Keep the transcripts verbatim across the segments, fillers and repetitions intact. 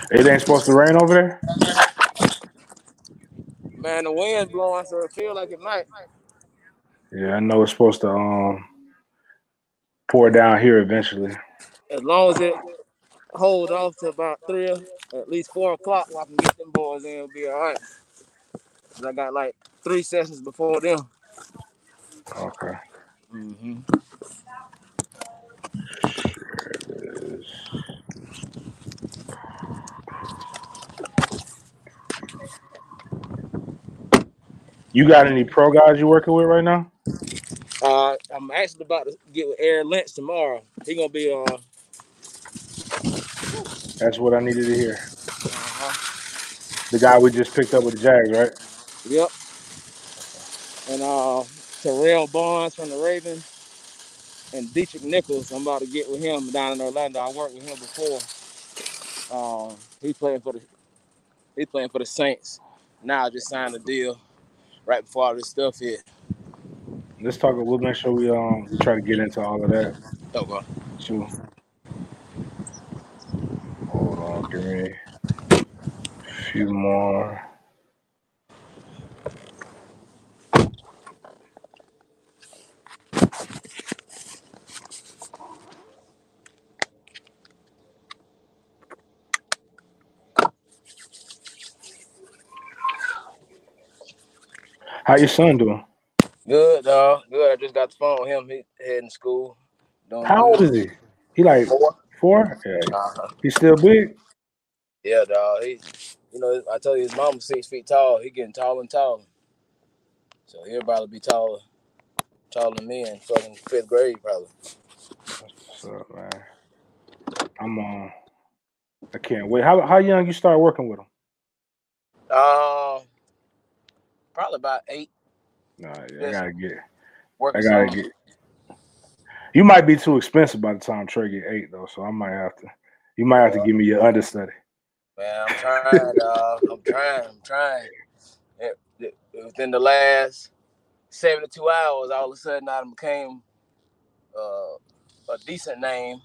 It ain't supposed to rain over there? Man, the wind's blowing, so it feels like it might. Yeah, I know it's supposed to um pour down here eventually. As long as it hold off to about three, at least four o'clock, where I can get them boys in, it'll be all right. Cause I got like three sessions before them. Okay. Mm-hmm. You got any pro guys you working with right now? Uh, I'm actually about to get with Aaron Lynch tomorrow. He gonna be uh. That's what I needed to hear. Uh-huh. The guy we just picked up with the Jags, right? Yep. And uh, Terrell Barnes from the Ravens and Dietrich Nichols. I'm about to get with him down in Orlando. I worked with him before. Um, he playing for the he playing for the Saints. Now I just signed a deal right before all this stuff hit. Let's talk. We'll make sure we um we try to get into all of that Okay. too. Hold on, give me a few more. How your son doing? Good, dog. Good. I just got the phone with him. He heading to school. Doing How old is good. he? He like Four. four? Yeah. Uh-huh. He's still big? Yeah, dog. He, you know, I told you his mama's six feet tall. He getting taller and taller. So he'll probably be taller, taller than me in fucking fifth grade, probably. What's up, man? I'm on. Uh, I can't wait. How how young you start working with him? Um, probably about eight. Nah, yeah, I Just gotta get. I working gotta some. get. You might be too expensive by the time Trey get eight though, so I might have to. You might have to Uh, give me your understudy. man, I'm trying, dog. I'm trying. I'm trying. It, it, within the last seventy-two hours, all of a sudden, I became uh, a decent name.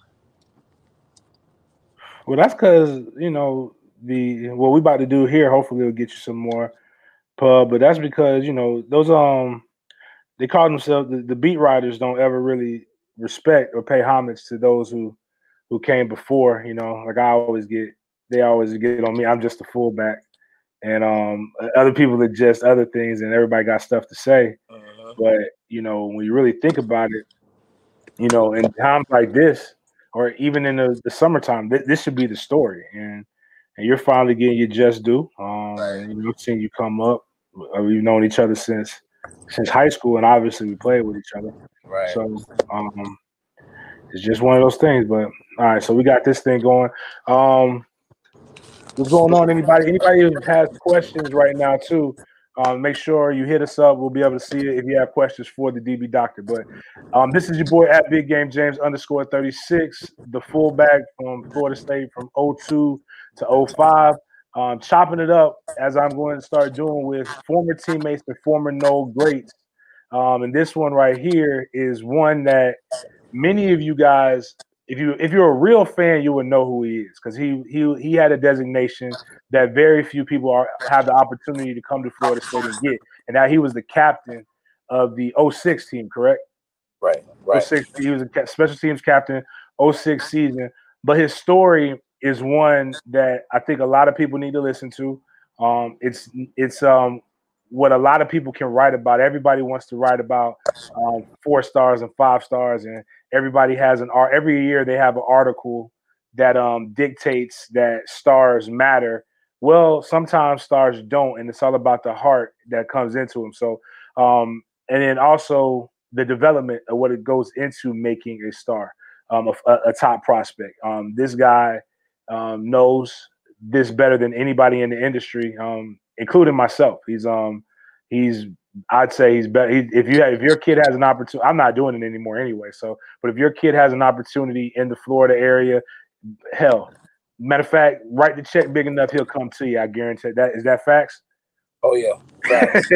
Well, that's because you know the what we about to do here. Hopefully, it'll get you some more pub, but that's because you know those um they call themselves the, the beat writers don't ever really respect or pay homage to those who who came before. You know, like I always get they always get on me. I'm just a fullback, and um other people are just other things, and everybody got stuff to say. Uh-huh. But you know, when you really think about it, you know, in times like this, or even in the, the summertime, th- this should be the story, and and you're finally getting your just due. Um, Right. and you know, seeing you come up, uh, we've known each other since since high school, and obviously we played with each other. Right. So um, it's just one of those things. But all right, so we got this thing going. Um, what's going on? Anybody? Anybody who has questions right now too? Um, make sure you hit us up. We'll be able to see it if you have questions for the D B Doctor. But um, this is your boy at Big Game James underscore thirty-six, the fullback from Florida State from oh two to oh five. Um, chopping it up as I'm going to start doing with former teammates and former Noel greats. Um, and this one right here is one that many of you guys, if you if you're a real fan, you would know who he is because he he he had a designation that very few people are have the opportunity to come to Florida State and get, and now he was the captain of the oh six team, correct? Right. Right. oh six, he was a special teams captain, oh six season. But his story is one that I think a lot of people need to listen to. Um, it's it's um, what a lot of people can write about. Everybody wants to write about um, four stars and five stars, and everybody has an art. Every year they have an article that um, dictates that stars matter. Well, sometimes stars don't, and it's all about the heart that comes into them. So, um, and then also the development of what it goes into making a star, um, a, a top prospect. Um, this guy um, knows this better than anybody in the industry, um, including myself. He's um, he's I'd say he's better. He, if you have, if your kid has an opportunity, I'm not doing it anymore anyway. So, but if your kid has an opportunity in the Florida area, hell, matter of fact, write the check big enough, he'll come to you. I guarantee that. Is that facts? Oh yeah. Facts.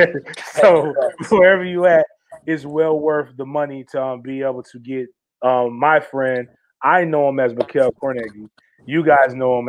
So Facts. wherever you at, it's well worth the money to um, be able to get um, my friend. I know him as Mikael Cornegi. You guys know him as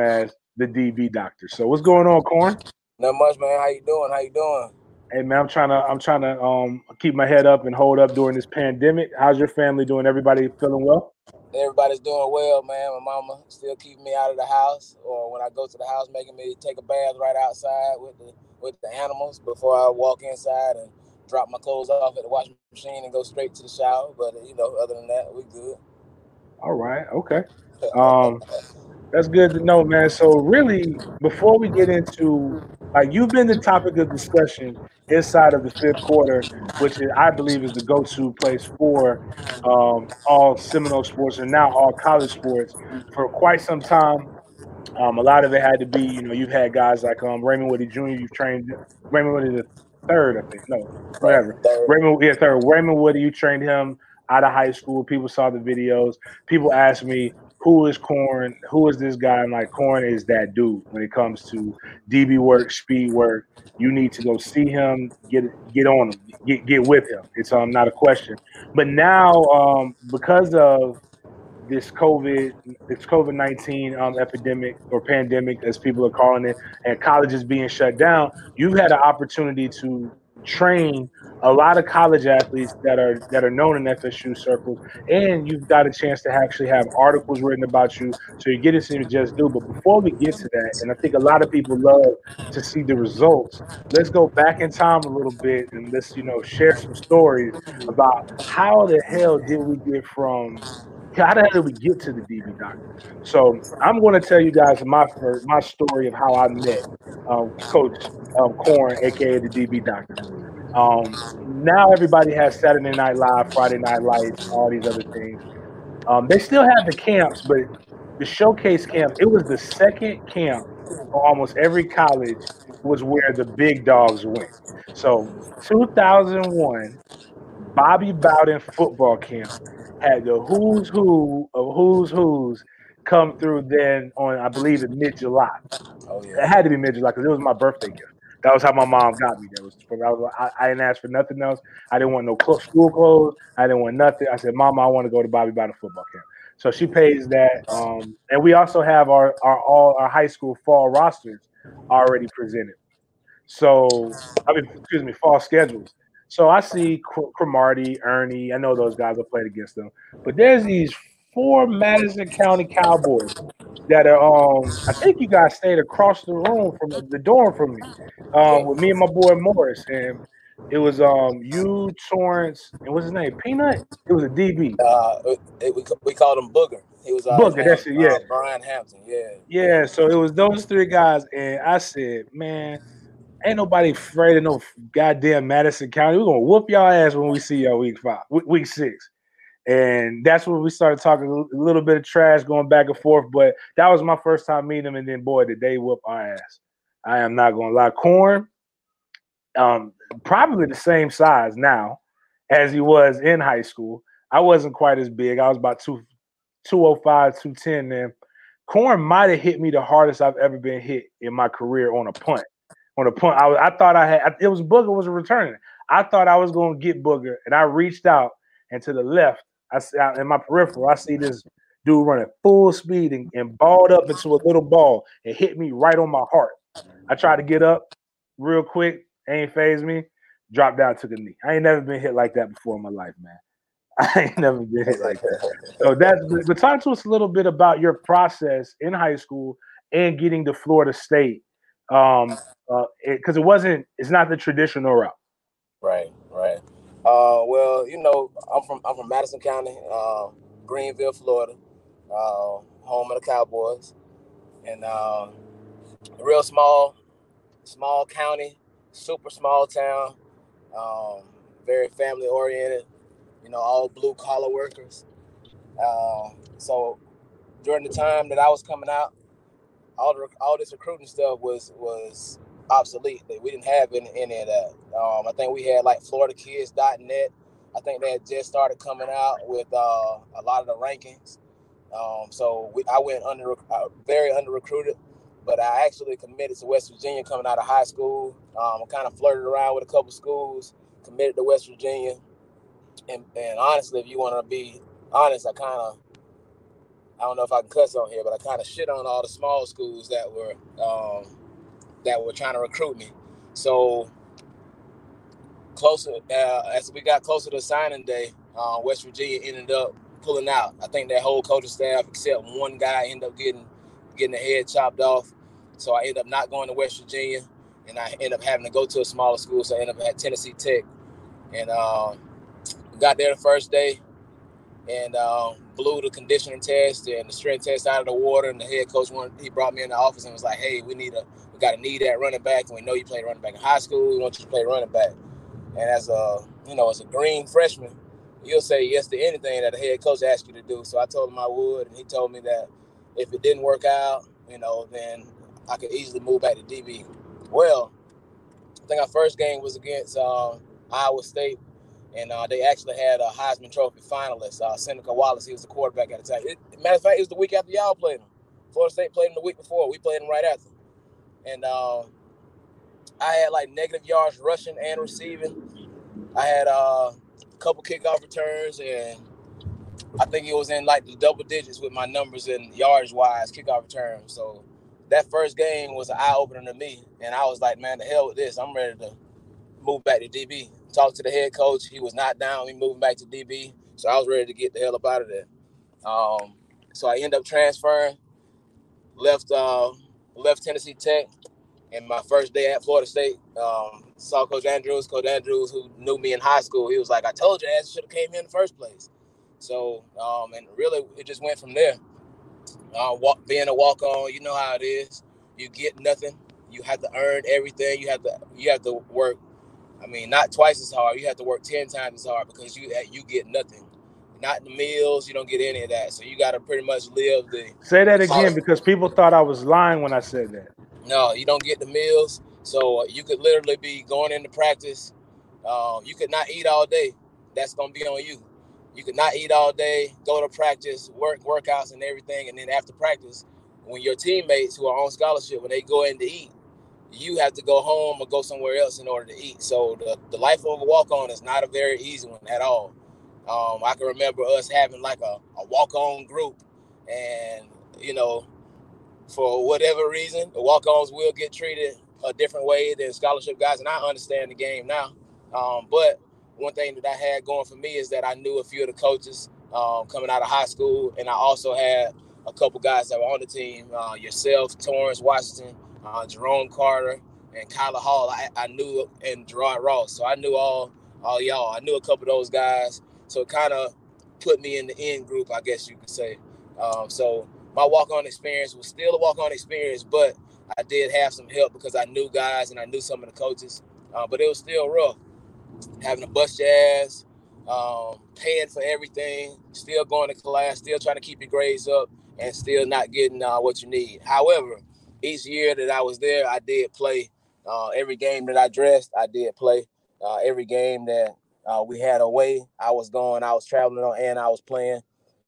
the D B doctor. So what's going on, Corn? Not much, man. How you doing? How you doing? Hey man, I'm trying to I'm trying to um keep my head up and hold up during this pandemic. How's your family doing? Everybody feeling well? Everybody's doing well, man. My mama still keeping me out of the house, or when I go to the house, making me take a bath right outside with the with the animals before I walk inside and drop my clothes off at the washing machine and go straight to the shower. But you know, other than that, we good. All right, okay. Um, that's good to know, man. So really, before we get into like you've been the topic of discussion inside of the fifth quarter, which is, I believe is the go-to place for um, all Seminole sports and now all college sports for quite some time. Um, a lot of it had to be, you know, you've had guys like um, Raymond Woody Junior You've trained Raymond Woody the third, I think. No, Right. whatever. Third. Raymond, yeah, third. Raymond Woody, you trained him out of high school. People saw the videos. People asked me, who is Corn? Who is this guy? I'm like, Corn is that dude when it comes to D B work, speed work. You need to go see him, get get on him, get get with him. It's um not a question. But now, um, because of this COVID, this COVID nineteen um, epidemic or pandemic, as people are calling it, and colleges being shut down, you've had an opportunity to train a lot of college athletes that are that are known in F S U circles, and you've got a chance to actually have articles written about you. So you get to see just do. But before we get to that, and I think a lot of people love to see the results. Let's go back in time a little bit and let's you know share some stories about how the hell did we get from how the hell did we get to the D B doctor? So I'm going to tell you guys my first, my story of how I met um, Coach um, Corn, aka the D B doctor. Um, now everybody has Saturday Night Live, Friday Night Lights, all these other things. Um, they still have the camps, but the showcase camp, it was the second camp for almost every college was where the big dogs went. So two thousand one, Bobby Bowden football camp had the who's who of who's who's come through then on, I believe, in mid July. Oh It yeah. had to be mid July because it was my birthday gift. That was how my mom got me. That was, I, was I, I didn't ask for nothing else. I didn't want no clo- school clothes. I didn't want nothing. I said, Mama, I want to go to Bobby Bowden football camp. So she pays that. Um, and we also have our, our all our high school fall rosters already presented. So, I mean, excuse me, fall schedules. So I see Cromartie, Ernie. I know those guys. I played against them. But there's these four Madison County Cowboys that are. Um, I think you guys stayed across the room from the dorm from me, um, Yep. with me and my boy Morris, and it was um you, Torrance, and what's his name? Peanut. It was a D B. Uh, it, it, we we called him Booger. He was uh his Booker. name That's was it. Yeah, uh, Brian Hampton. Yeah. yeah. So it was those three guys, and I said, man. Ain't nobody afraid of no goddamn Madison County. We're gonna whoop y'all ass when we see y'all week five, week six, and that's when we started talking a little bit of trash, going back and forth. But that was my first time meeting him, and then boy, did they whoop our ass. I am not gonna lie. Corn, um, probably the same size now as he was in high school. I wasn't quite as big. I was about two, two oh five, two ten then. Corn might have hit me the hardest I've ever been hit in my career on a punt. On a punt, I, was, I thought I had it was Booger was returning. I thought I was going to get Booger, and I reached out and to the left. I see in my peripheral, I see this dude running full speed and, and balled up into a little ball and hit me right on my heart. I tried to get up real quick, ain't phased me. Dropped down, took a knee. I ain't never been hit like that before in my life, man. I ain't never been hit like that. So that's but talk to us a little bit about your process in high school and getting to Florida State. Um, uh, because it, it wasn't, it's not the traditional route. Right. Right. Uh, well, you know, I'm from I'm from Madison County, uh, Greenville, Florida, uh, home of the Cowboys, and uh, a real small, small county, super small town, um, very family oriented. You know, all blue collar workers. Uh, so during the time that I was coming out, all the all this recruiting stuff was was obsolete. We didn't have any, any of that. Um, I think we had like Florida Kids dot net. I think they had just started coming out with uh, a lot of the rankings. Um, so we, I went under uh, very under recruited, but I actually committed to West Virginia coming out of high school. Um, I kind of flirted around with a couple schools, committed to West Virginia, and, and honestly, if you want to be honest, I kind of I don't know if I can cuss on here, but I kind of shit on all the small schools that were um, that were trying to recruit me. So closer uh, as we got closer to signing day, uh, West Virginia ended up pulling out. I think that whole coaching staff, except one guy, ended up getting getting the head chopped off. So I ended up not going to West Virginia, and I ended up having to go to a smaller school. So I ended up at Tennessee Tech, and uh, got there the first day, and uh, blew the conditioning test and the strength test out of the water. And the head coach wanted, he brought me in the office and was like, "Hey, we need a we got to need that running back, and we know you played running back in high school. We want you to play running back." And as a you know as a green freshman, you'll say yes to anything that the head coach asks you to do. So I told him I would, and he told me that if it didn't work out, you know, then I could easily move back to D B. Well, I think our first game was against uh, Iowa State, and uh, they actually had a Heisman Trophy finalist, uh, Seneca Wallace. He was the quarterback at the time. It, matter of fact, it was the week after y'all played him. Florida State played him the week before. We played him right after. And uh, I had like negative yards rushing and receiving. I had uh, a couple kickoff returns, and I think it was in like the double digits with my numbers and yards wise kickoff returns. So that first game was an eye opener to me, and I was like, man, the hell with this. I'm ready to move back to D B. Talked to the head coach. He was not down me moving back to D B, so I was ready to get the hell up out of there. Um, so I ended up transferring, left uh, left Tennessee Tech, and my first day at Florida State, um, saw Coach Andrews. Coach Andrews, who knew me in high school, he was like, "I told you, ass should have came here in the first place." So, um, and really, it just went from there. Uh, walk, being a walk-on, you know how it is. You get nothing. You have to earn everything. You have to you have to work. I mean, not twice as hard. You have to work ten times as hard because you you get nothing. Not the meals. You don't get any of that. So you got to pretty much live the. Say that again, because people thought I was lying when I said that. No, you don't get the meals. So you could literally be going into practice. Uh, you could not eat all day. That's gonna be on you. You could not eat all day, go to practice, work workouts and everything, and then after practice, when your teammates who are on scholarship, when they go in to eat, you have to go home or go somewhere else in order to eat. So the, the life of a walk-on is not a very easy one at all. Um, I can remember us having like a, a walk-on group, and, you know, for whatever reason, the walk-ons will get treated a different way than scholarship guys, and I understand the game now. Um, but one thing that I had going for me is that I knew a few of the coaches um, coming out of high school, and I also had a couple guys that were on the team, uh, yourself, Torrance Washington, uh, Jerome Carter, and Kyler Hall. I, I knew, and Gerard Ross. So I knew all, all y'all. I knew a couple of those guys. So it kind of put me in the in group, I guess you could say. Um, so my walk-on experience was still a walk-on experience, but I did have some help because I knew guys and I knew some of the coaches. Uh, but it was still rough. Having to bust your ass, um, paying for everything, still going to class, still trying to keep your grades up, and still not getting uh, what you need. However, each year that I was there, I did play. Uh, every game that I dressed, I did play. Uh, every game that uh, we had away, I was going, I was traveling on, and I was playing.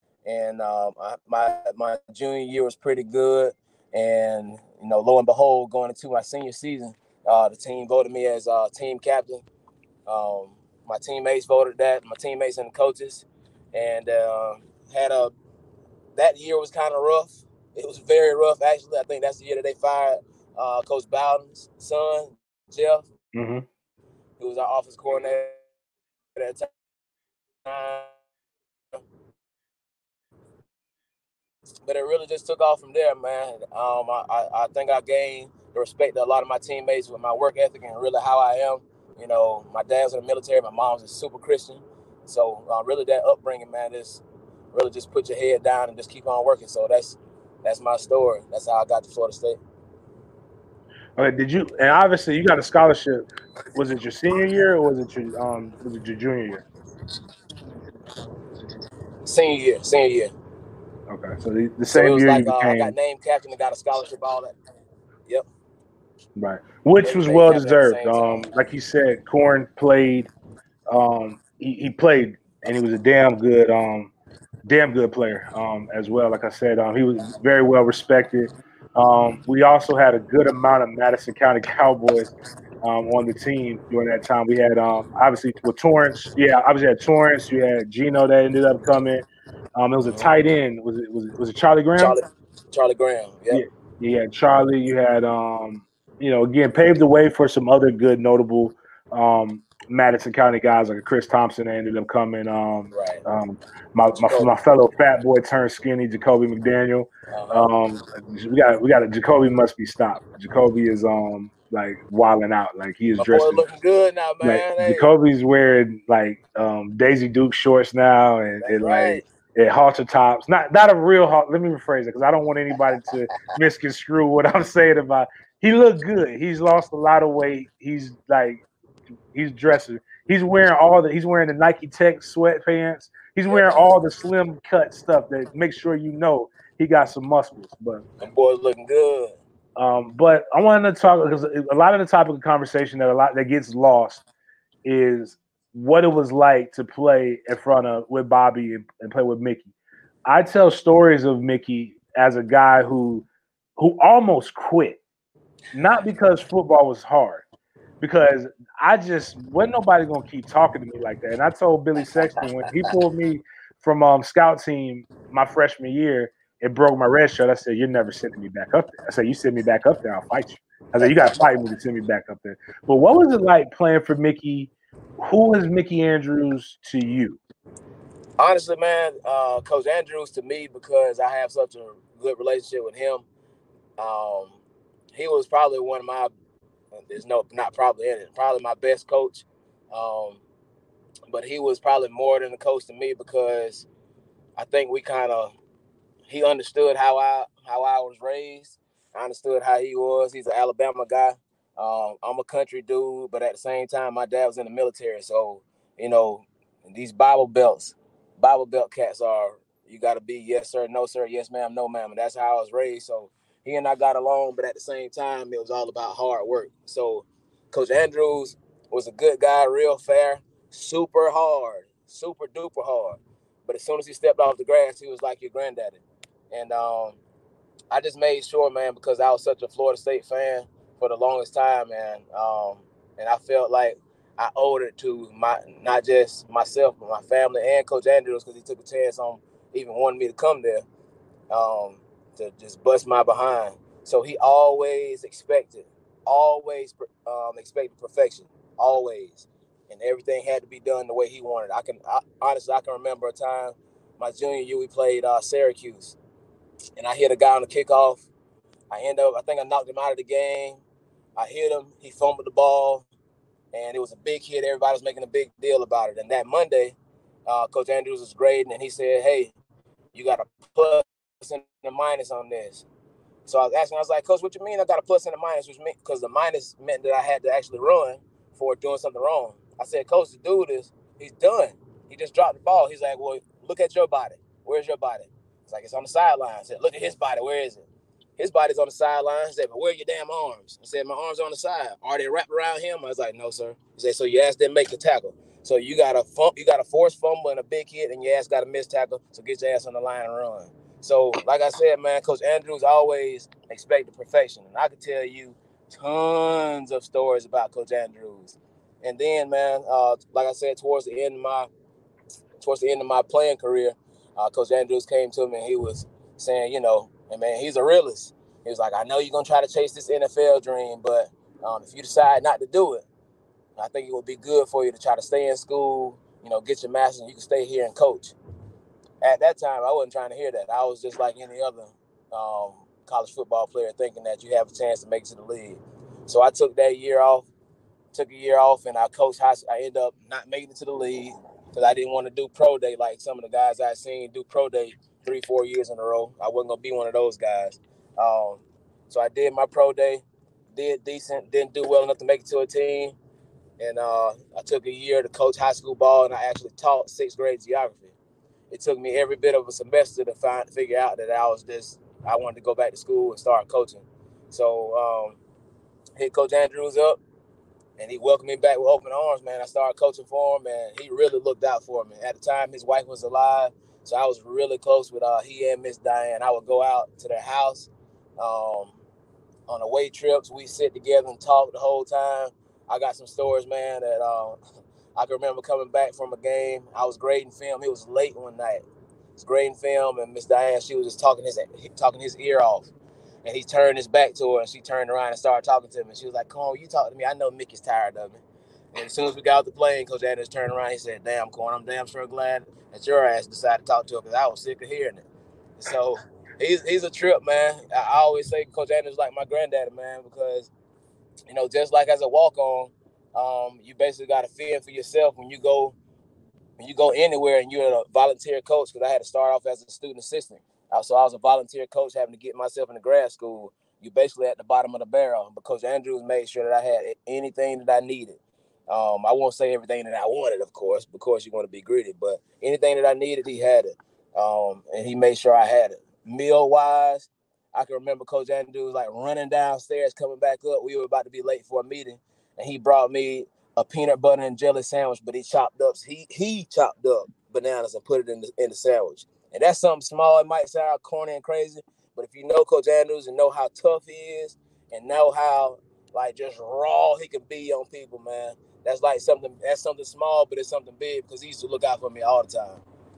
And um, I, my my junior year was pretty good. And, you know, lo and behold, going into my senior season, uh, the team voted me as uh, team captain. Um, my teammates voted that, my teammates and the coaches, and uh, had a that year was kind of rough. It was very rough, actually. I think that's the year that they fired uh, Coach Bowden's son, Jeff, mm-hmm. who was our offensive coordinator at the time. But it really just took off from there, man. Um, I, I, I think I gained the respect of a lot of my teammates with my work ethic and really how I am. You know, my dad's in the military, my mom's a super Christian. So uh, really that upbringing, man, is really just put your head down and just keep on working. So that's that's my story. That's how I got to Florida State. Okay, did you? And obviously, you got a scholarship. Was it your senior year or was it your um? Was it your junior year? Senior year, senior year. Okay, so the, the So same it was year like you uh, became. I got named captain and got a scholarship, all that. Yep. Right, which Yeah, was named well captain at the deserved. same Um, time. like you said, Corn played. Um, he, he played, and he was a damn good, um, damn good player. Um, as well. Like I said, um, he was very well respected. Um, we also had a good amount of Madison County Cowboys um, on the team during that time. We had um, obviously with Torrance, yeah, obviously had Torrance. You had Gino that ended up coming. Um, it was a tight end. Was it was it, was it Charlie Graham? Charlie Charlie Graham. Yep. Yeah, you had Charlie. You had um, you know, again paved the way for some other good notable um, Madison County guys like Chris Thompson that ended up coming. Um, right. um, my, my my fellow fat boy turned skinny Jacoby McDaniel. Uh-huh. Um, we got we got Jacoby must be stopped. Jacoby is um like wilding out. Like he is My dressing. boy looking good now, man. Like hey. Jacoby's wearing like um, Daisy Duke shorts now, and, and right. like. At halter tops, not not a real halter. Let me rephrase it because I don't want anybody to misconstrue what I'm saying about. He looked good. He's lost a lot of weight. He's like, he's dressing. He's wearing all the. He's wearing the Nike Tech sweatpants. He's wearing all the slim cut stuff that makes sure you know he got some muscles. But the boy's looking good. Um, but I wanted to talk because a lot of the topic of conversation that a lot that gets lost is what it was like to play in front of with Bobby and, and play with Mickey. I tell stories of Mickey as a guy who who almost quit, not because football was hard, because I just wasn't nobody gonna keep talking to me like that. And I told Billy Sexton when he pulled me from um scout team my freshman year, it broke my red shirt. I said, "You're never sending me back up there." I said, "You send me back up there, I'll fight you." I said, "You got to fight me to send me back up there." But what was it like playing for Mickey? Who is Mickey Andrews to you? Honestly, man, uh, Coach Andrews to me, because I have such a good relationship with him. Um, he was probably one of my, there's no, not probably in it, probably my best coach. Um, but he was probably more than a coach to me because I think we kind of, he understood how I how I was raised. I understood how he was. He's an Alabama guy. Um, I'm a country dude, but at the same time, my dad was in the military. So, you know, these Bible belts, Bible belt cats are, you got to be yes, sir, no, sir, yes, ma'am, no, ma'am. And that's how I was raised. So he and I got along, but at the same time, it was all about hard work. So Coach Andrews was a good guy, real fair, super hard, super duper hard. But as soon as he stepped off the grass, he was like your granddaddy. And um, I just made sure, man, because I was such a Florida State fan for the longest time, man. Um, and I felt like I owed it to my not just myself, but my family and Coach Andrews, because he took a chance on even wanting me to come there um, to just bust my behind. So he always expected, always um, expected perfection, always. And everything had to be done the way he wanted. I can I, honestly, I can remember a time my junior year we played uh, Syracuse, and I hit a guy on the kickoff. I end up, I think I knocked him out of the game. I hit him. He fumbled the ball, and it was a big hit. Everybody was making a big deal about it. And that Monday, uh, Coach Andrews was grading, and he said, "Hey, you got a plus and a minus on this." So I was asking, I was like, "Coach, what you mean I got a plus and a minus?" Which meant, because the minus meant that I had to actually run for doing something wrong. I said, "Coach, the dude is, he's done. He just dropped the ball." He's like, "Well, look at your body. Where's your body?" It's like, "It's on the sideline." I said, "Look at his body. Where is it?" His body's on the sideline. He said, "But where are your damn arms?" I said, "My arms are on the side." "Are they wrapped around him?" I was like, "No, sir." He said, "So your ass didn't make the tackle. So you got a fump, you got a forced fumble and a big hit, and your ass got a missed tackle. So get your ass on the line and run." So, like I said, man, Coach Andrews always expected perfection. And I could tell you tons of stories about Coach Andrews. And then, man, uh, like I said, towards the end of my towards the end of my playing career, uh, Coach Andrews came to me and he was saying, you know, and man, he's a realist. He was like, "I know you're going to try to chase this N F L dream, but um, if you decide not to do it, I think it would be good for you to try to stay in school, you know, get your master's, and you can stay here and coach." At that time, I wasn't trying to hear that. I was just like any other um, college football player, thinking that you have a chance to make it to the league. So I took that year off, took a year off, and I coached high school. I ended up not making it to the league because I didn't want to do pro day like some of the guys I seen do pro day three, four years in a row. I wasn't going to be one of those guys. Um, so I did my pro day, did decent, didn't do well enough to make it to a team. And uh, I took a year to coach high school ball, and I actually taught sixth grade geography. It took me every bit of a semester to find figure out that I was just I wanted to go back to school and start coaching. So um, hit Coach Andrews up, and he welcomed me back with open arms, man. I started coaching for him, and he really looked out for me. At the time, his wife was alive, so I was really close with uh, he and Miss Diane. I would go out to their house um, on away trips. We sit together and talk the whole time. I got some stories, man, that uh, I can remember coming back from a game. I was grading film. It was late one night, grading film, and Miss Diane, she was just talking his talking his ear off. And he turned his back to her, and she turned around and started talking to him. And she was like, "Corn, you talk to me. I know Mickey's tired of me." And as soon as we got off the plane, Coach Andrews turned around. He said, "Damn, Corn, I'm damn sure glad that your ass decided to talk to her because I was sick of hearing it." So he's he's a trip, man. I always say Coach Andrews is like my granddaddy, man, because, you know, just like as a walk-on, um, you basically got to fend for yourself when you go when you go anywhere and you're a volunteer coach, because I had to start off as a student assistant. So I was a volunteer coach having to get myself into grad school. You basically at the bottom of the barrel. But Coach Andrews made sure that I had anything that I needed. Um, I won't say everything that I wanted, of course, because you want to be greedy. But anything that I needed, he had it. Um, and he made sure I had it. Meal-wise, I can remember Coach Andrews like running downstairs, coming back up. We were about to be late for a meeting. And he brought me a peanut butter and jelly sandwich, but he chopped up, he he chopped up bananas and put it in the, in the sandwich. And that's something small. It might sound corny and crazy, but if you know Coach Andrews and know how tough he is and know how like just raw he can be on people, man, that's like something, that's something small, but it's something big because he used to look out for me all the time.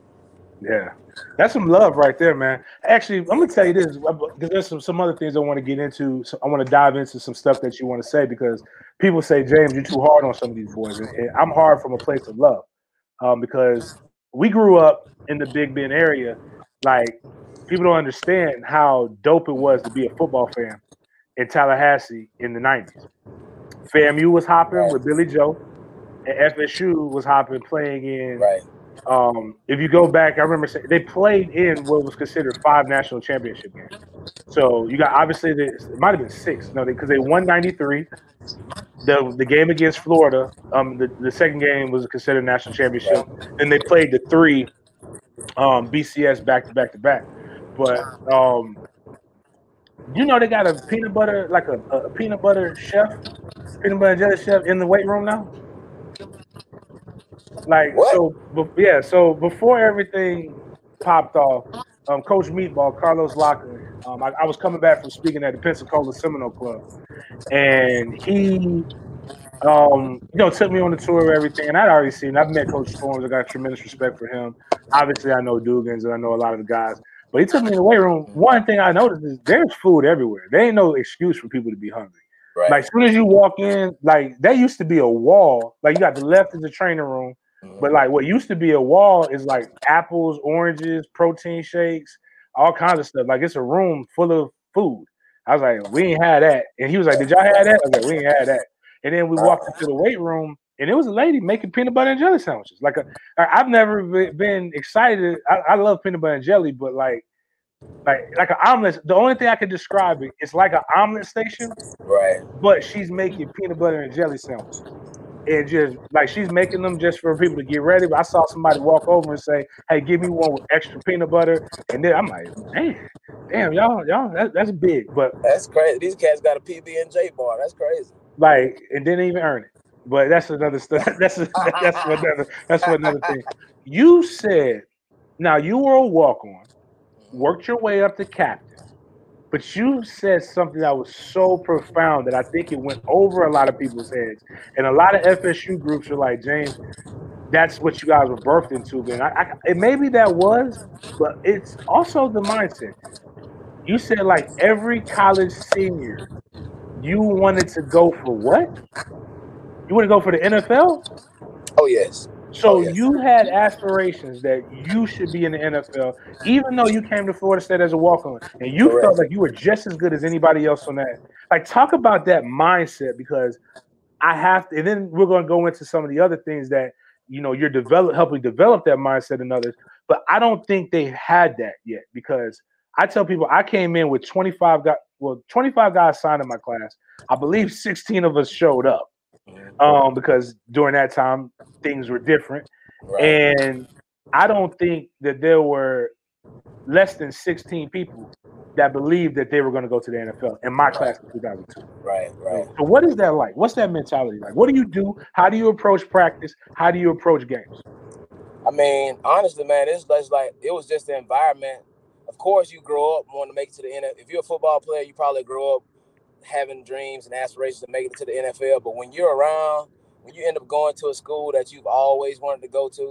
Yeah, that's some love right there, man. Actually, I'm gonna tell you this because there's some, some other things I want to get into. So I want to dive into some stuff that you want to say, because people say, James, you're too hard on some of these boys, and, and I'm hard from a place of love, um, because we grew up in the Big Bend area. Like, people don't understand how dope it was to be a football fan in Tallahassee in the nineties. FAMU was hopping with Billy Joe, and F S U was hopping playing in. Right. Um, if you go back, I remember saying they played in what was considered five national championship games. So you got, obviously, the, it might have been six, no, because they, they won ninety-three. The the game against Florida, um, the, the second game was considered a national championship. Then they played the three um, B C S back to back to back. But um, you know, they got a peanut butter, like a, a peanut butter chef, peanut butter and jelly chef in the weight room now. Like, what? so, yeah. So before everything popped off, um, Coach Meatball, Carlos Locker, um, I, I was coming back from speaking at the Pensacola Seminole Club, and he, um, you know, took me on the tour of everything. And I'd already seen, I've met Coach Storms. I got tremendous respect for him. Obviously, I know Dugans and I know a lot of the guys. But he took me in the weight room. One thing I noticed is there's food everywhere. There ain't no excuse for people to be hungry. Right. Like, as soon as you walk in, like, there used to be a wall. Like, you got the left is the training room. But like what used to be a wall is like apples, oranges, protein shakes, all kinds of stuff. Like, it's a room full of food. I was like, we ain't had that. And he was like, did y'all have that? I was like, we ain't had that. And then we walked into the weight room, and it was a lady making peanut butter and jelly sandwiches. Like, a, I've never been excited. I, I love peanut butter and jelly, but like, like like an omelet. The only thing I can describe it, it's like an omelet station, right? But she's making peanut butter and jelly sandwiches. And just like, she's making them just for people to get ready. But I saw somebody walk over and say, "Hey, give me one with extra peanut butter." And then I'm like, "Damn, damn, y'all, y'all, that, that's big." But that's crazy. These cats got a P B and J bar. That's crazy. Like, and didn't even earn it. But that's another stuff. That's a, that's another that's another thing. You said, now you were a walk on, worked your way up to captain. But you said something that was so profound that I think it went over a lot of people's heads. And a lot of F S U groups are like, James, that's what you guys were birthed into. And I, I, and maybe that was, but it's also the mindset. You said, like, every college senior, you wanted to go for what? You want to go for the N F L? Oh, yes. So oh, yes. you had aspirations that you should be in the N F L, even though you came to Florida State as a walk-on, and you Correct. felt like you were just as good as anybody else on that. Like, talk about that mindset, because I have to, and then we're going to go into some of the other things that, you know, you're develop, helping develop that mindset in others. But I don't think they've had that yet, because I tell people I came in with twenty-five guys, well, twenty-five guys signed in my class. I believe sixteen of us showed up. Um, because during that time things were different, right. And I don't think that there were less than sixteen people that believed that they were going to go to the N F L in my right. class in two thousand two. Right, right. So what is that like? What's that mentality like? What do you do? How do you approach practice? How do you approach games? I mean, honestly, man, it's just like, it was just the environment. Of course, you grow up wanting to make it to the N F L. If you're a football player, you probably grow up having dreams and aspirations to make it to the N F L. But when you're around, when you end up going to a school that you've always wanted to go to,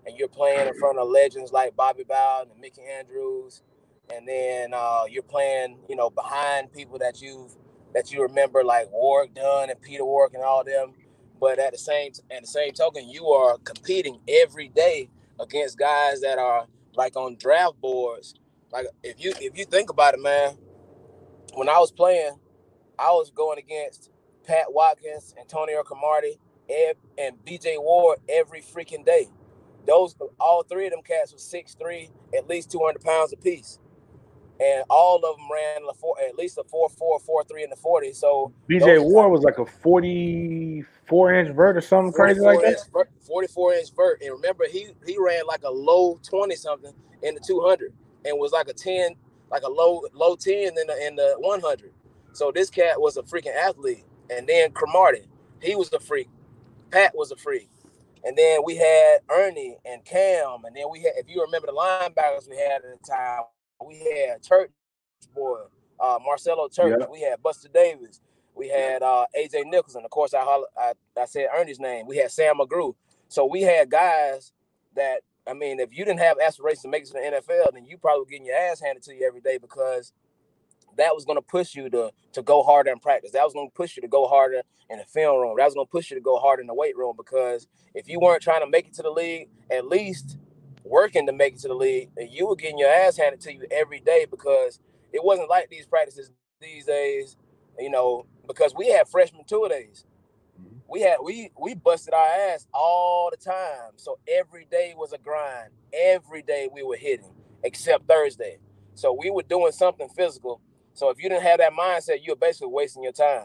and you're playing in front of legends like Bobby Bowden and Mickey Andrews, and then uh, you're playing, you know, behind people that you've that you remember like Warwick Dunn and Peter Warwick and all them. But at the same at the same token, you are competing every day against guys that are like on draft boards. Like if you if you think about it, man, when I was playing, I was going against Pat Watkins, Antonio Cromartie, Ed, and B J Ward every freaking day. Those all three of them cats were six three, at least two hundred pounds apiece. And all of them ran a four, at least a four four, four three in the forty. So B J Ward was like a forty-four inch vert or something crazy like that. Vert, forty-four inch vert, and remember he he ran like a low twenty something in the two hundred, and was like a ten, like a low low ten in the in the one hundred. So this cat was a freaking athlete. And then Cromartie, he was a freak. Pat was a freak. And then we had Ernie and Cam, and then we had, if you remember the linebackers we had at the time, we had Church boy, uh, Marcelo Church. Yep. We had Buster Davis. We had uh, A J Nicholson. Of course, I, I I said Ernie's name. We had Sam McGrew. So we had guys that, I mean, if you didn't have aspirations to make it to the N F L, then you probably were getting your ass handed to you every day, because that was going to push you to to go harder in practice. That was going to push you to go harder in the film room. That was going to push you to go harder in the weight room, because if you weren't trying to make it to the league, at least working to make it to the league, you were getting your ass handed to you every day, because it wasn't like these practices these days, you know, because we had freshman two-a-days. We had we we busted our ass all the time. So every day was a grind. Every day we were hitting, except Thursday. So we were doing something physical. So if you didn't have that mindset, you're basically wasting your time.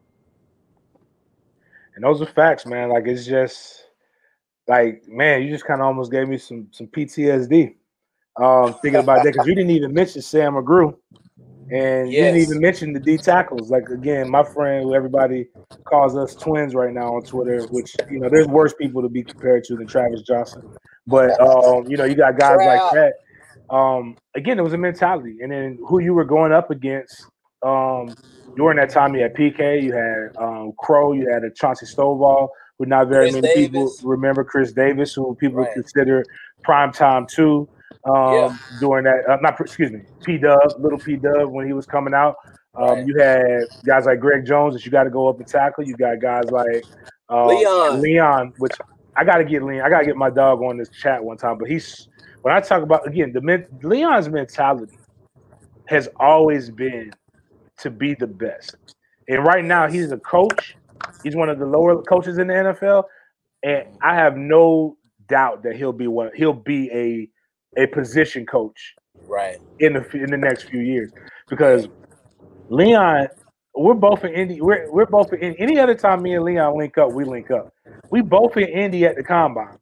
And those are facts, man. Like, it's just like, man, you just kind of almost gave me some some P T S D um, thinking about that, because you didn't even mention Sam McGrew, and yes. You didn't even mention the D tackles. Like, again, my friend, who everybody calls us twins right now on Twitter, which, you know, there's worse people to be compared to than Travis Johnson. But um, you know, you got guys like that. Um, again, it was a mentality, and then who you were going up against um, during that time. You had P K, you had um, Crow, you had a Chauncey Stovall, who not very Chris many Davis. people remember. Chris Davis, who people right. consider prime time too. Um, yeah. During that, uh, not excuse me, P Dub, little P Dub when he was coming out. Um, right. You had guys like Greg Jones that you got to go up and tackle. You got guys like uh, Leon, Leon, which I got to get Leon. I got to get my dog on this chat one time, but he's. When I talk about, again, the men, Leon's mentality has always been to be the best. And right now, he's a coach. He's one of the lower coaches in the N F L. And I have no doubt that he'll be one. He'll be a a position coach right in the in the next few years. Because Leon, we're both in Indy. We're we're both in any other time me and Leon link up, we link up. We both in Indy at the combine.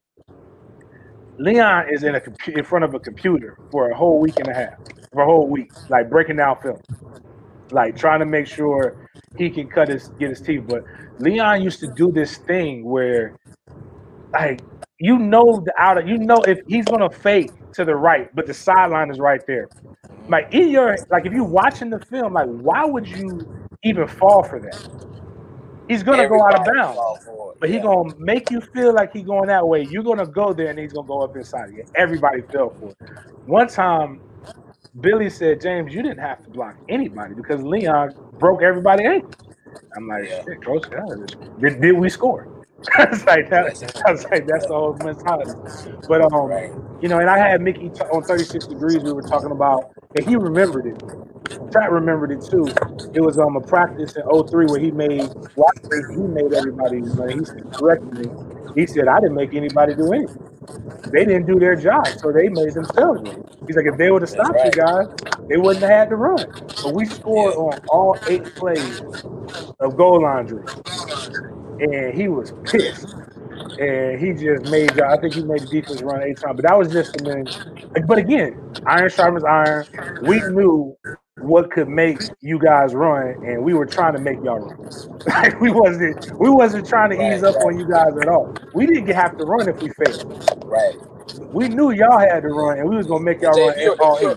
Leon is in a in front of a computer for a whole week and a half, for a whole week, like breaking down film, like trying to make sure he can cut his get his teeth. But Leon used to do this thing where, like, you know the outer, you know if he's gonna fake to the right, but the sideline is right there. Like in your like, if you're watching the film, like, why would you even fall for that? He's gonna Everybody go out of bounds, but yeah. He's gonna make you feel like he's going that way. You're gonna go there, and he's gonna go up inside of you. Everybody fell for it. One time, Billy said, "James, you didn't have to block anybody because Leon broke everybody's ankles." I'm like, yeah. "Shit, coach, did, did we score?" I was like, that, I was like, "That's the whole mentality." But um, right. you know, and I had Mickey t- on thirty-six degrees. We were talking about, and he remembered it. Pratt remembered it too. It was um a practice in oh three where he made he made everybody. You know, he corrected me. He said, "I didn't make anybody do anything. They didn't do their job, so they made themselves run." He's like, "If they would have stopped right. you guys, they wouldn't have had to run." But we scored yeah. on all eight plays of goal line drills, and he was pissed. And he just made. I think he made the defense run eight times. But that was just a minute. But again, iron sharpens iron. We knew what could make you guys run, and we were trying to make y'all run. Like we wasn't, we wasn't trying to right, ease up right. on you guys at all. We didn't have to run if we failed. Right. We knew y'all had to run, and we was gonna make y'all Jay, run if all eight.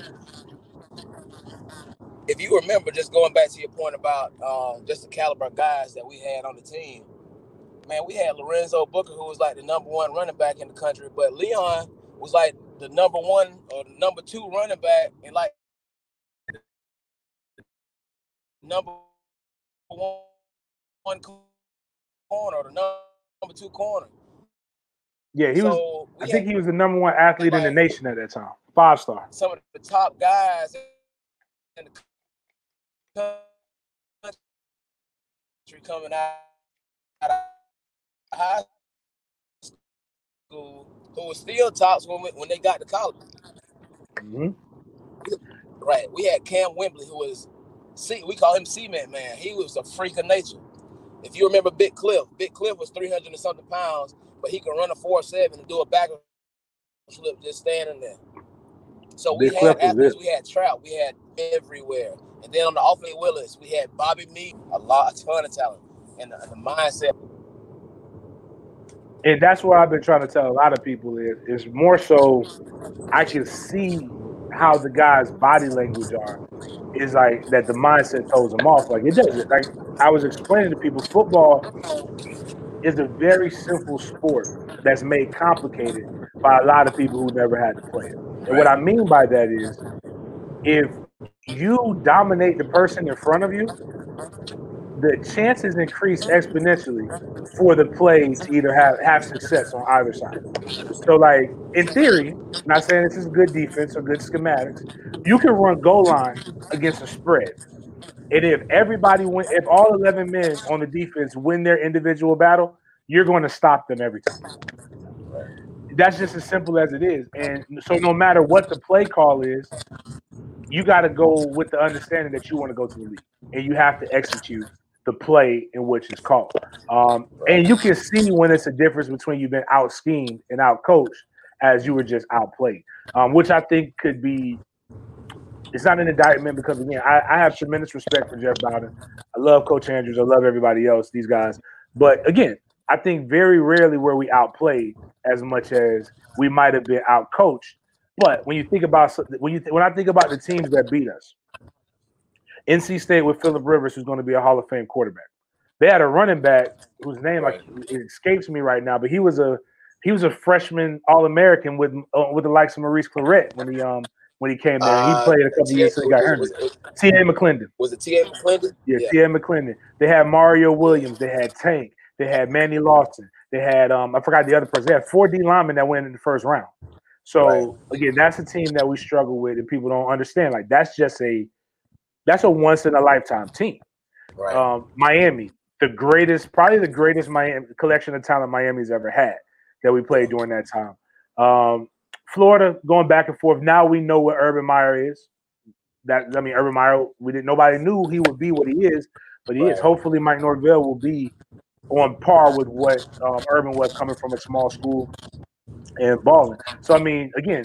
If you remember, just going back to your point about uh, just the caliber of guys that we had on the team, man, we had Lorenzo Booker, who was like the number one running back in the country, but Leon was like the number one or number two running back and like number one corner or the number two corner. Yeah, he so was. I think he was the number one athlete like, in the nation at that time. Five star. Some of the top guys in the country coming out of high school who were still tops when we, when they got to college. Mm-hmm. Right. We had Cam Wembley, who was, C, we call him Cement Man. He was a freak of nature. If you remember Big Cliff, Big Cliff was three hundred and something pounds, but he could run a four seven and do a back flip just standing there. So we Big had athletes, we had Trout, we had everywhere. And then on the offense, Willis, we had Bobby Mead, a lot, a ton of talent. And the, the mindset. And that's what I've been trying to tell a lot of people is, is more so I can see how the guy's body language are. Is like that the mindset throws them off. Like it does. Like I was explaining to people, football is a very simple sport that's made complicated by a lot of people who never had to play it. And what I mean by that is if you dominate the person in front of you, the chances increase exponentially for the play to either have, have success on either side. So, like, in theory, not saying this is good defense or good schematics, you can run goal line against a spread. And if everybody win, if all eleven men on the defense win their individual battle, you're going to stop them every time. That's just as simple as it is. And so no matter what the play call is, you got to go with the understanding that you want to go to the league. And you have to execute the play in which it's called. Um, and you can see when it's a difference between you've been out-schemed and out-coached as you were just outplayed, um, which I think could be – it's not an indictment because, again, I, I have tremendous respect for Jeff Bowden. I love Coach Andrews. I love everybody else, these guys. But, again, I think very rarely were we outplayed as much as we might have been out-coached. But when you think about – when you th- when I think about the teams that beat us, N C State with Phillip Rivers, who's going to be a Hall of Fame quarterback. They had a running back whose name right. like, it escapes me right now, but he was a he was a freshman All-American with uh, with the likes of Maurice Claret when he um when he came there. Uh, he played a couple T- years and he got hurt. T A. McClendon. Was it T A. McClendon? Yeah, yeah. T A. McClendon. They had Mario Williams. They had Tank. They had Manny Lawson. They had um I forgot the other person. They had four D linemen that went in the first round. So right. again, that's a team that we struggle with, and people don't understand. Like that's just a That's a once-in-a-lifetime team. Right. Um, Miami, the greatest, probably the greatest Miami collection of talent Miami's ever had that we played during that time. Um, Florida, going back and forth. Now we know what Urban Meyer is. That I mean, Urban Meyer, we didn't. Nobody knew he would be what he is, but he right. is. Hopefully, Mike Norvell will be on par with what um, Urban was coming from a small school and balling. So I mean, again,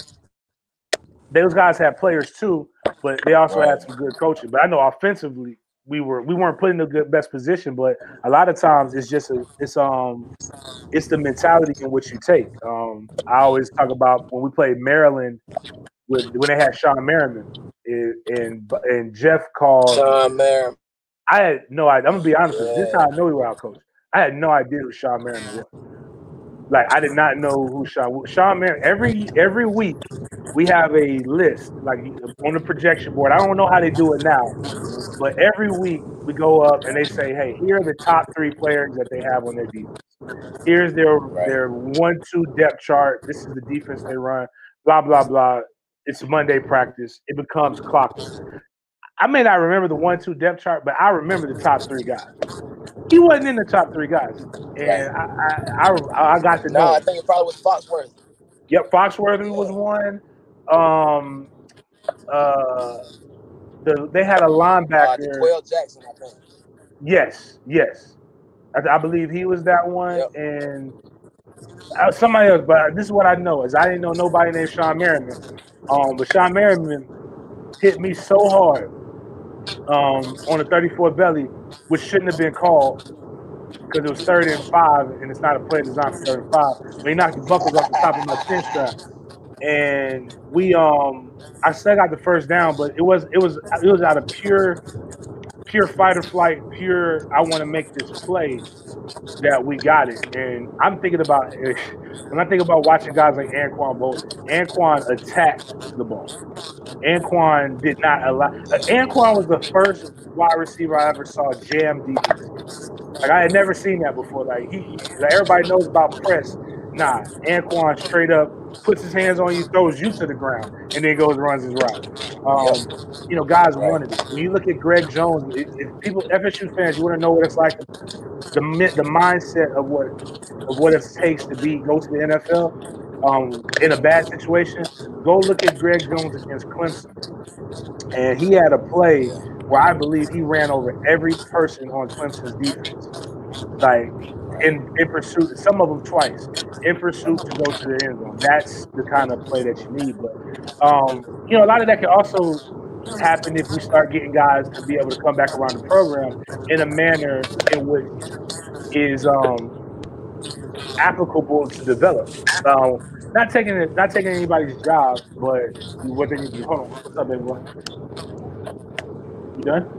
those guys have players too. But they also right. had some good coaching. But I know offensively we were we weren't put in the good best position. But a lot of times it's just a, it's um it's the mentality in which you take. Um, I always talk about when we played Maryland with when they had Sean Merriman and and, and Jeff called Sean Merriman. I had no idea. I'm gonna be honest yeah. with you. This is how I know we were out coached. I had no idea who Sean Merriman was. Like I did not know who Sean Sean Merriman. Every every week we have a list like on the projection board. I don't know how they do it now, but every week we go up and they say, "Hey, here are the top three players that they have on their defense. Here's their right. their one-two depth chart. This is the defense they run. Blah blah blah. It's Monday practice. It becomes clockwork." I may not remember the one-two depth chart, but I remember the top three guys. He wasn't in the top three guys, and right. I, I, I I got to know. No, I think it probably was Foxworthy. Yep, Foxworthy yeah. was one. Um, uh, the they had a linebacker. Uh, Twelve Jackson, I think. Yes, yes, I, I believe he was that one, yep. and uh, somebody else. But this is what I know is I didn't know nobody named Sean Merriman. Um, but Sean Merriman hit me so hard. Um, on the thirty-four belly, which shouldn't have been called because it was third and five, and it's not a play designed for third and five. But he knocked the buckles off the top of my chin strap, and we um, I still got the first down, but it was it was it was out of pure pure fight or flight, pure I want to make this play, that we got it. And I'm thinking about when I think about watching guys like Anquan Bolden, Anquan attacked the ball. Anquan did not allow. Uh, Anquan was the first wide receiver I ever saw jam defense. Like I had never seen that before. Like he, like everybody knows about press. Nah, Anquan straight up puts his hands on you, throws you to the ground, and then goes and runs his route. Um, Yep. You know, guys Right. wanted it. When you look at Greg Jones, if if people F S U fans, you want to know what it's like, the the mindset of what of what it takes to be go to the N F L um, in a bad situation. Go look at Greg Jones against Clemson, and he had a play where I believe he ran over every person on Clemson's defense, like in in pursuit. Some of them twice in pursuit to go to the end zone. That's the kind of play that you need. But um, you know, a lot of that can also happen if we start getting guys to be able to come back around the program in a manner in which is um, applicable to develop. Um, not taking it, not taking anybody's job, but what they need to do. Hold on, what's up, everyone? You done?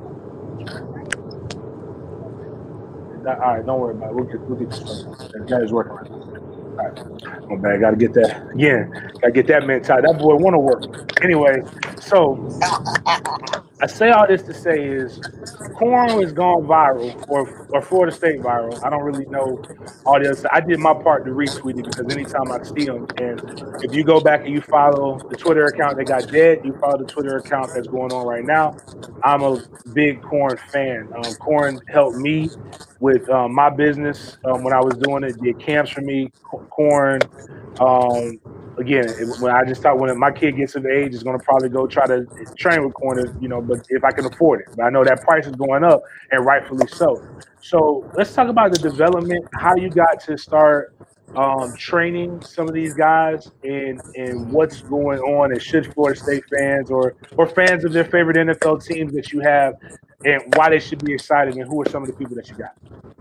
All right, don't worry about it. We'll get we'll get you something. That guy is working right now. All right, my bad. Got to get that again. Got to get that mentality. That boy want to work. Anyway, so I say all this to say is Corn has gone viral, or or Florida State viral. I don't really know all the other stuff. I did my part to retweet it because anytime I see them, and if you go back and you follow the Twitter account that got dead, you follow the Twitter account that's going on right now. I'm a big Corn fan. Um, Corn helped me with um, my business um, when I was doing it. Did camps for me. Corn. Um, Again, when I just thought when my kid gets of age, is going to probably go try to train with Corn, you know, but if I can afford it. But I know that price is going up, and rightfully so. So let's talk about the development, how you got to start um, training some of these guys, and and what's going on, and should Florida State fans or or fans of their favorite N F L teams that you have, and why they should be excited, and who are some of the people that you got?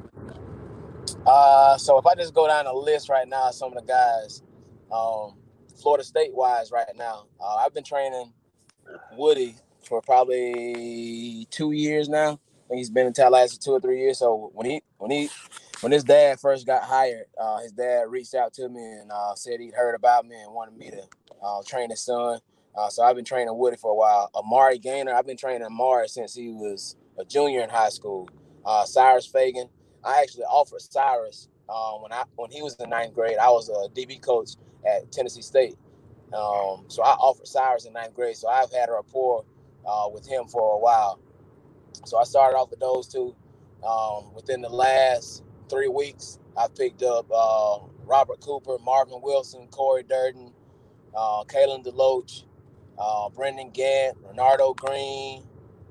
Uh, so if I just go down the list right now, some of the guys, um, Florida State wise right now, uh, I've been training Woody for probably two years now. I think he's been in Tallahassee two or three years. So when he when he when his dad first got hired, uh, his dad reached out to me and uh, said he'd heard about me and wanted me to uh, train his son. Uh, so I've been training Woody for a while. Amari Gaynor, I've been training Amari since he was a junior in high school. Uh, Cyrus Fagan, I actually offered Cyrus uh, when I when he was in ninth grade. I was a D B coach at Tennessee State. Um, so I offered Cyrus in ninth grade. So I've had a rapport uh, with him for a while. So I started off with those two. Um, within the last three weeks, I picked up uh, Robert Cooper, Marvin Wilson, Corey Durden, uh, Kalen DeLoach, uh, Brendan Gant, Renardo Green.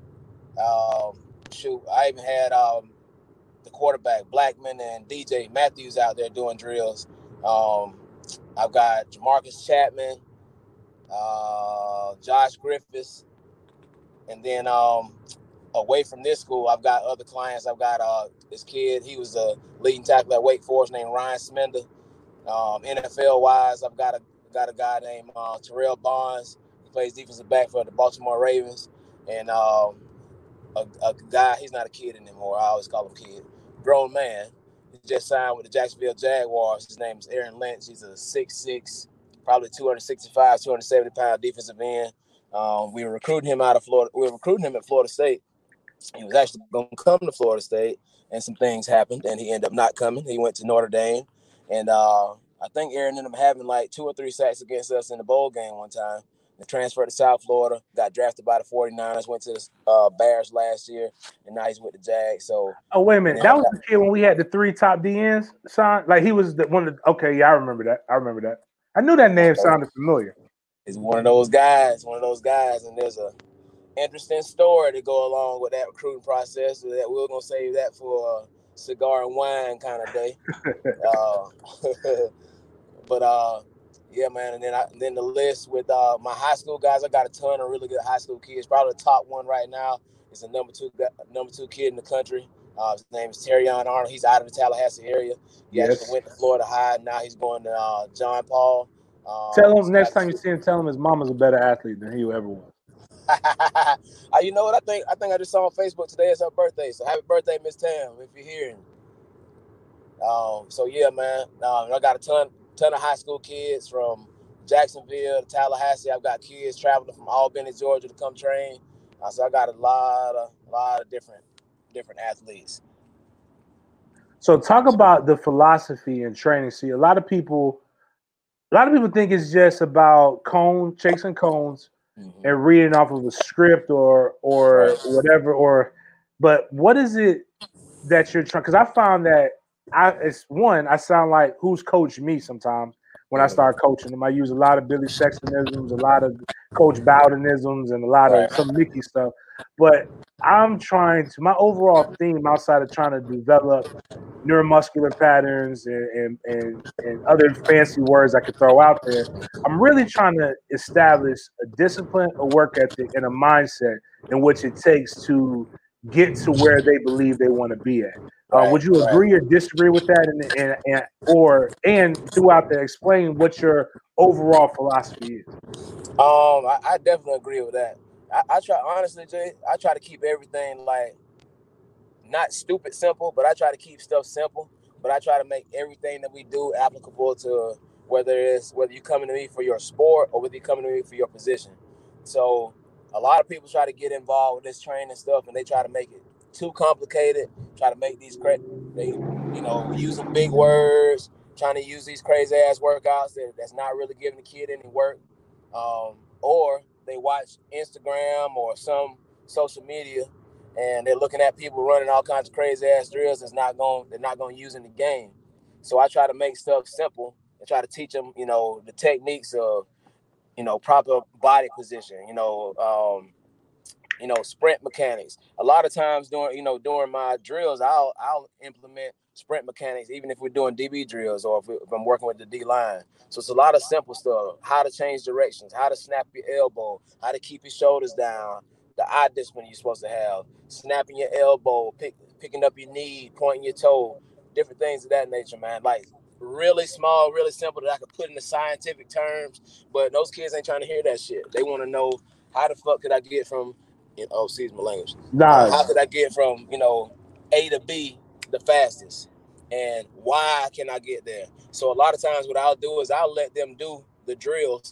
Um, shoot, I even had um, the quarterback Blackman and D J Matthews out there doing drills. Um, I've got Jamarcus Chapman, uh, Josh Griffiths, and then um, away from this school, I've got other clients. I've got uh, this kid. He was a leading tackle at Wake Forest named Ryan Smender. Um, N F L wise, I've got a got a guy named uh, Terrell Bonds. He plays defensive back for the Baltimore Ravens, and um, a, a guy. He's not a kid anymore. I always call him kid. Grown man. He just signed with the Jacksonville Jaguars. His name is Aaron Lynch. He's a six six, probably two sixty-five, two seventy pound defensive end. Um, we were recruiting him out of Florida. We were recruiting him at Florida State. He was actually going to come to Florida State, and some things happened, and he ended up not coming. He went to Notre Dame, and uh, I think Aaron ended up having like two or three sacks against us in the bowl game one time. He transferred to South Florida, got drafted by the forty-niners, went to the uh, Bears last year, and now he's with the Jags. So, oh wait a minute, that was the kid when we had the three top D Ns signed. Like he was the one of the, okay, yeah, I remember that. I remember that. I knew that name sounded familiar. He's one of those guys, one of those guys, and there's a interesting story to go along with that recruiting process. So that we're gonna save that for a cigar and wine kind of day. uh, but uh, yeah, man. And then I, and then the list with uh, my high school guys. I got a ton of really good high school kids. Probably the top one right now is the number two number two kid in the country. Uh, his name is Terrion Arnold. He's out of the Tallahassee area. He yes. actually went to Florida High. Now he's going to uh, John Paul. Um, tell him next time you see him, tell him his mama's a better athlete than he ever was. uh, you know what? I think I think I just saw on Facebook today is her birthday. So happy birthday, Miss Tam, if you're hearing. Um, so yeah, man. Um, I got a ton ton of high school kids from Jacksonville to Tallahassee. I've got kids traveling from Albany, Georgia to come train. Uh, so I got a lot of lot of different different athletes. So talk about the philosophy and training. See, a lot of people, a lot of people think it's just about cone, chasing cones, mm-hmm. and reading off of a script or or right. whatever. Or, but what is it that you're trying? Because I found that I, it's one, I sound like who's coached me sometimes when I start coaching them. I use a lot of Billy Sextonisms, a lot of Coach Bowdenisms, and a lot of some Mickey stuff. But I'm trying to, my overall theme outside of trying to develop neuromuscular patterns and, and, and, and other fancy words I could throw out there, I'm really trying to establish a discipline, a work ethic, and a mindset in which it takes to get to where they believe they want to be at. Uh, right, would you agree right. or disagree with that, and, and and or and throughout that, explain what your overall philosophy is? Um, I, I definitely agree with that. I, I try honestly, Jay. I try to keep everything like not stupid simple, but I try to keep stuff simple. But I try to make everything that we do applicable to whether it's whether you're coming to me for your sport or whether you're coming to me for your position. So a lot of people try to get involved with this training stuff, and they try to make it too complicated. Try to make these cra- they you know using big words, trying to use these crazy ass workouts that, that's not really giving the kid any work. Um, or they watch Instagram or some social media, and they're looking at people running all kinds of crazy ass drills that's not going they're not going to use in the game. So I try to make stuff simple and try to teach them, you know, the techniques of, you know, proper body position, you know, um, you know, sprint mechanics. A lot of times during, you know, during my drills, I'll I'll implement sprint mechanics, even if we're doing D B drills or if, we, if I'm working with the D line. So it's a lot of simple stuff: how to change directions, how to snap your elbow, how to keep your shoulders down, the eye discipline you're supposed to have, snapping your elbow, pick, picking up your knee, pointing your toe, different things of that nature, man. Like really small, really simple that I could put into scientific terms, but those kids ain't trying to hear that shit. They want to know how the fuck could I get from, you know, oh, excuse my language. Nah. Uh, how could I get from, you know, A to B the fastest? And why can I get there? So a lot of times what I'll do is I'll let them do the drills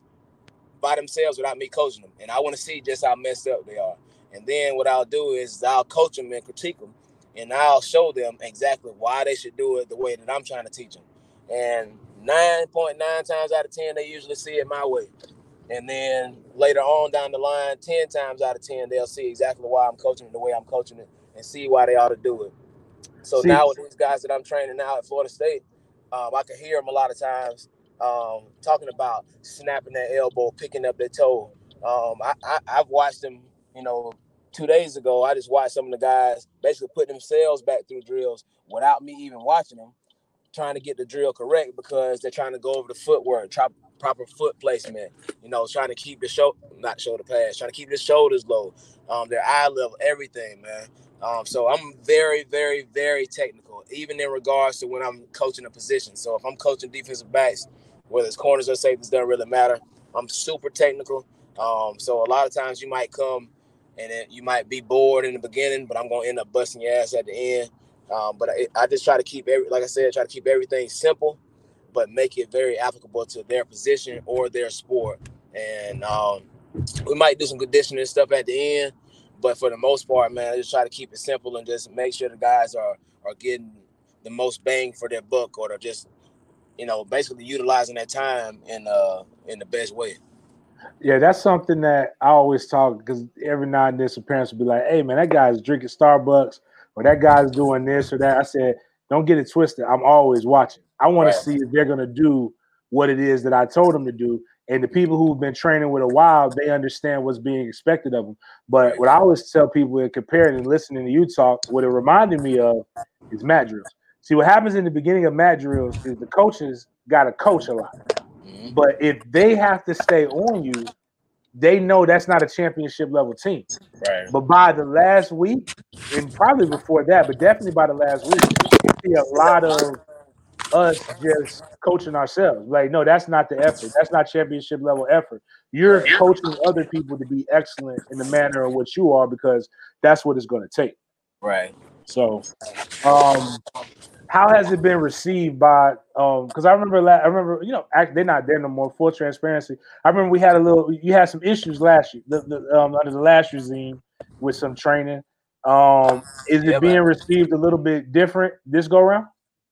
by themselves without me coaching them. And I want to see just how messed up they are. And then what I'll do is I'll coach them and critique them. And I'll show them exactly why they should do it the way that I'm trying to teach them. And nine point nine times out of ten, they usually see it my way. And then later on down the line, ten times out of ten, they'll see exactly why I'm coaching it the way I'm coaching it and see why they ought to do it. So see, now with these guys that I'm training now at Florida State, um, I can hear them a lot of times um, talking about snapping that elbow, picking up their toe. Um, I, I, I've watched them, you know, two days ago. I just watched some of the guys basically put themselves back through drills without me even watching them, trying to get the drill correct because they're trying to go over the footwork, try, proper foot placement, you know, trying to keep the shoulder, not shoulder pads, trying to keep the shoulders low, um, their eye level, everything, man. Um, so I'm very, very, very technical, even in regards to when I'm coaching a position. So if I'm coaching defensive backs, whether it's corners or safeties, doesn't really matter. I'm super technical. Um, so a lot of times you might come and it, you might be bored in the beginning, but I'm going to end up busting your ass at the end. Um, but I, I just try to keep every, like I said, try to keep everything simple, but make it very applicable to their position or their sport. And um, we might do some conditioning and stuff at the end, but for the most part, man, I just try to keep it simple and just make sure the guys are are getting the most bang for their buck, or they're just, you know, basically utilizing their time in uh in the best way. Yeah, that's something that I always talk, because every now and then some parents will be like, hey, man, that guy's drinking Starbucks or that guy's doing this or that. I said, don't get it twisted. I'm always watching. I want right. to see if they're going to do what it is that I told them to do. And the people who've been training with a while, they understand what's being expected of them. But right. what I always tell people in comparing and listening to you talk, what it reminded me of is mat drills. See, what happens in the beginning of mat drills is the coaches got to coach a lot. But if they have to stay on you, they know that's not a championship level team. Right. But by the last week, and probably before that, but definitely by the last week, you see a lot of us just coaching ourselves. Like, no, that's not the effort. That's not championship level effort. You're Right. coaching other people to be excellent in the manner in which you are, because that's what it's going to take. Right. So, um, how has it been received by? Um, because I remember, la- I remember, you know, act, they're not there no more. Full transparency. I remember we had a little, you had some issues last year, the, the, um, under the last regime with some training. Um, is Yeah, it being man. received a little bit different this go round?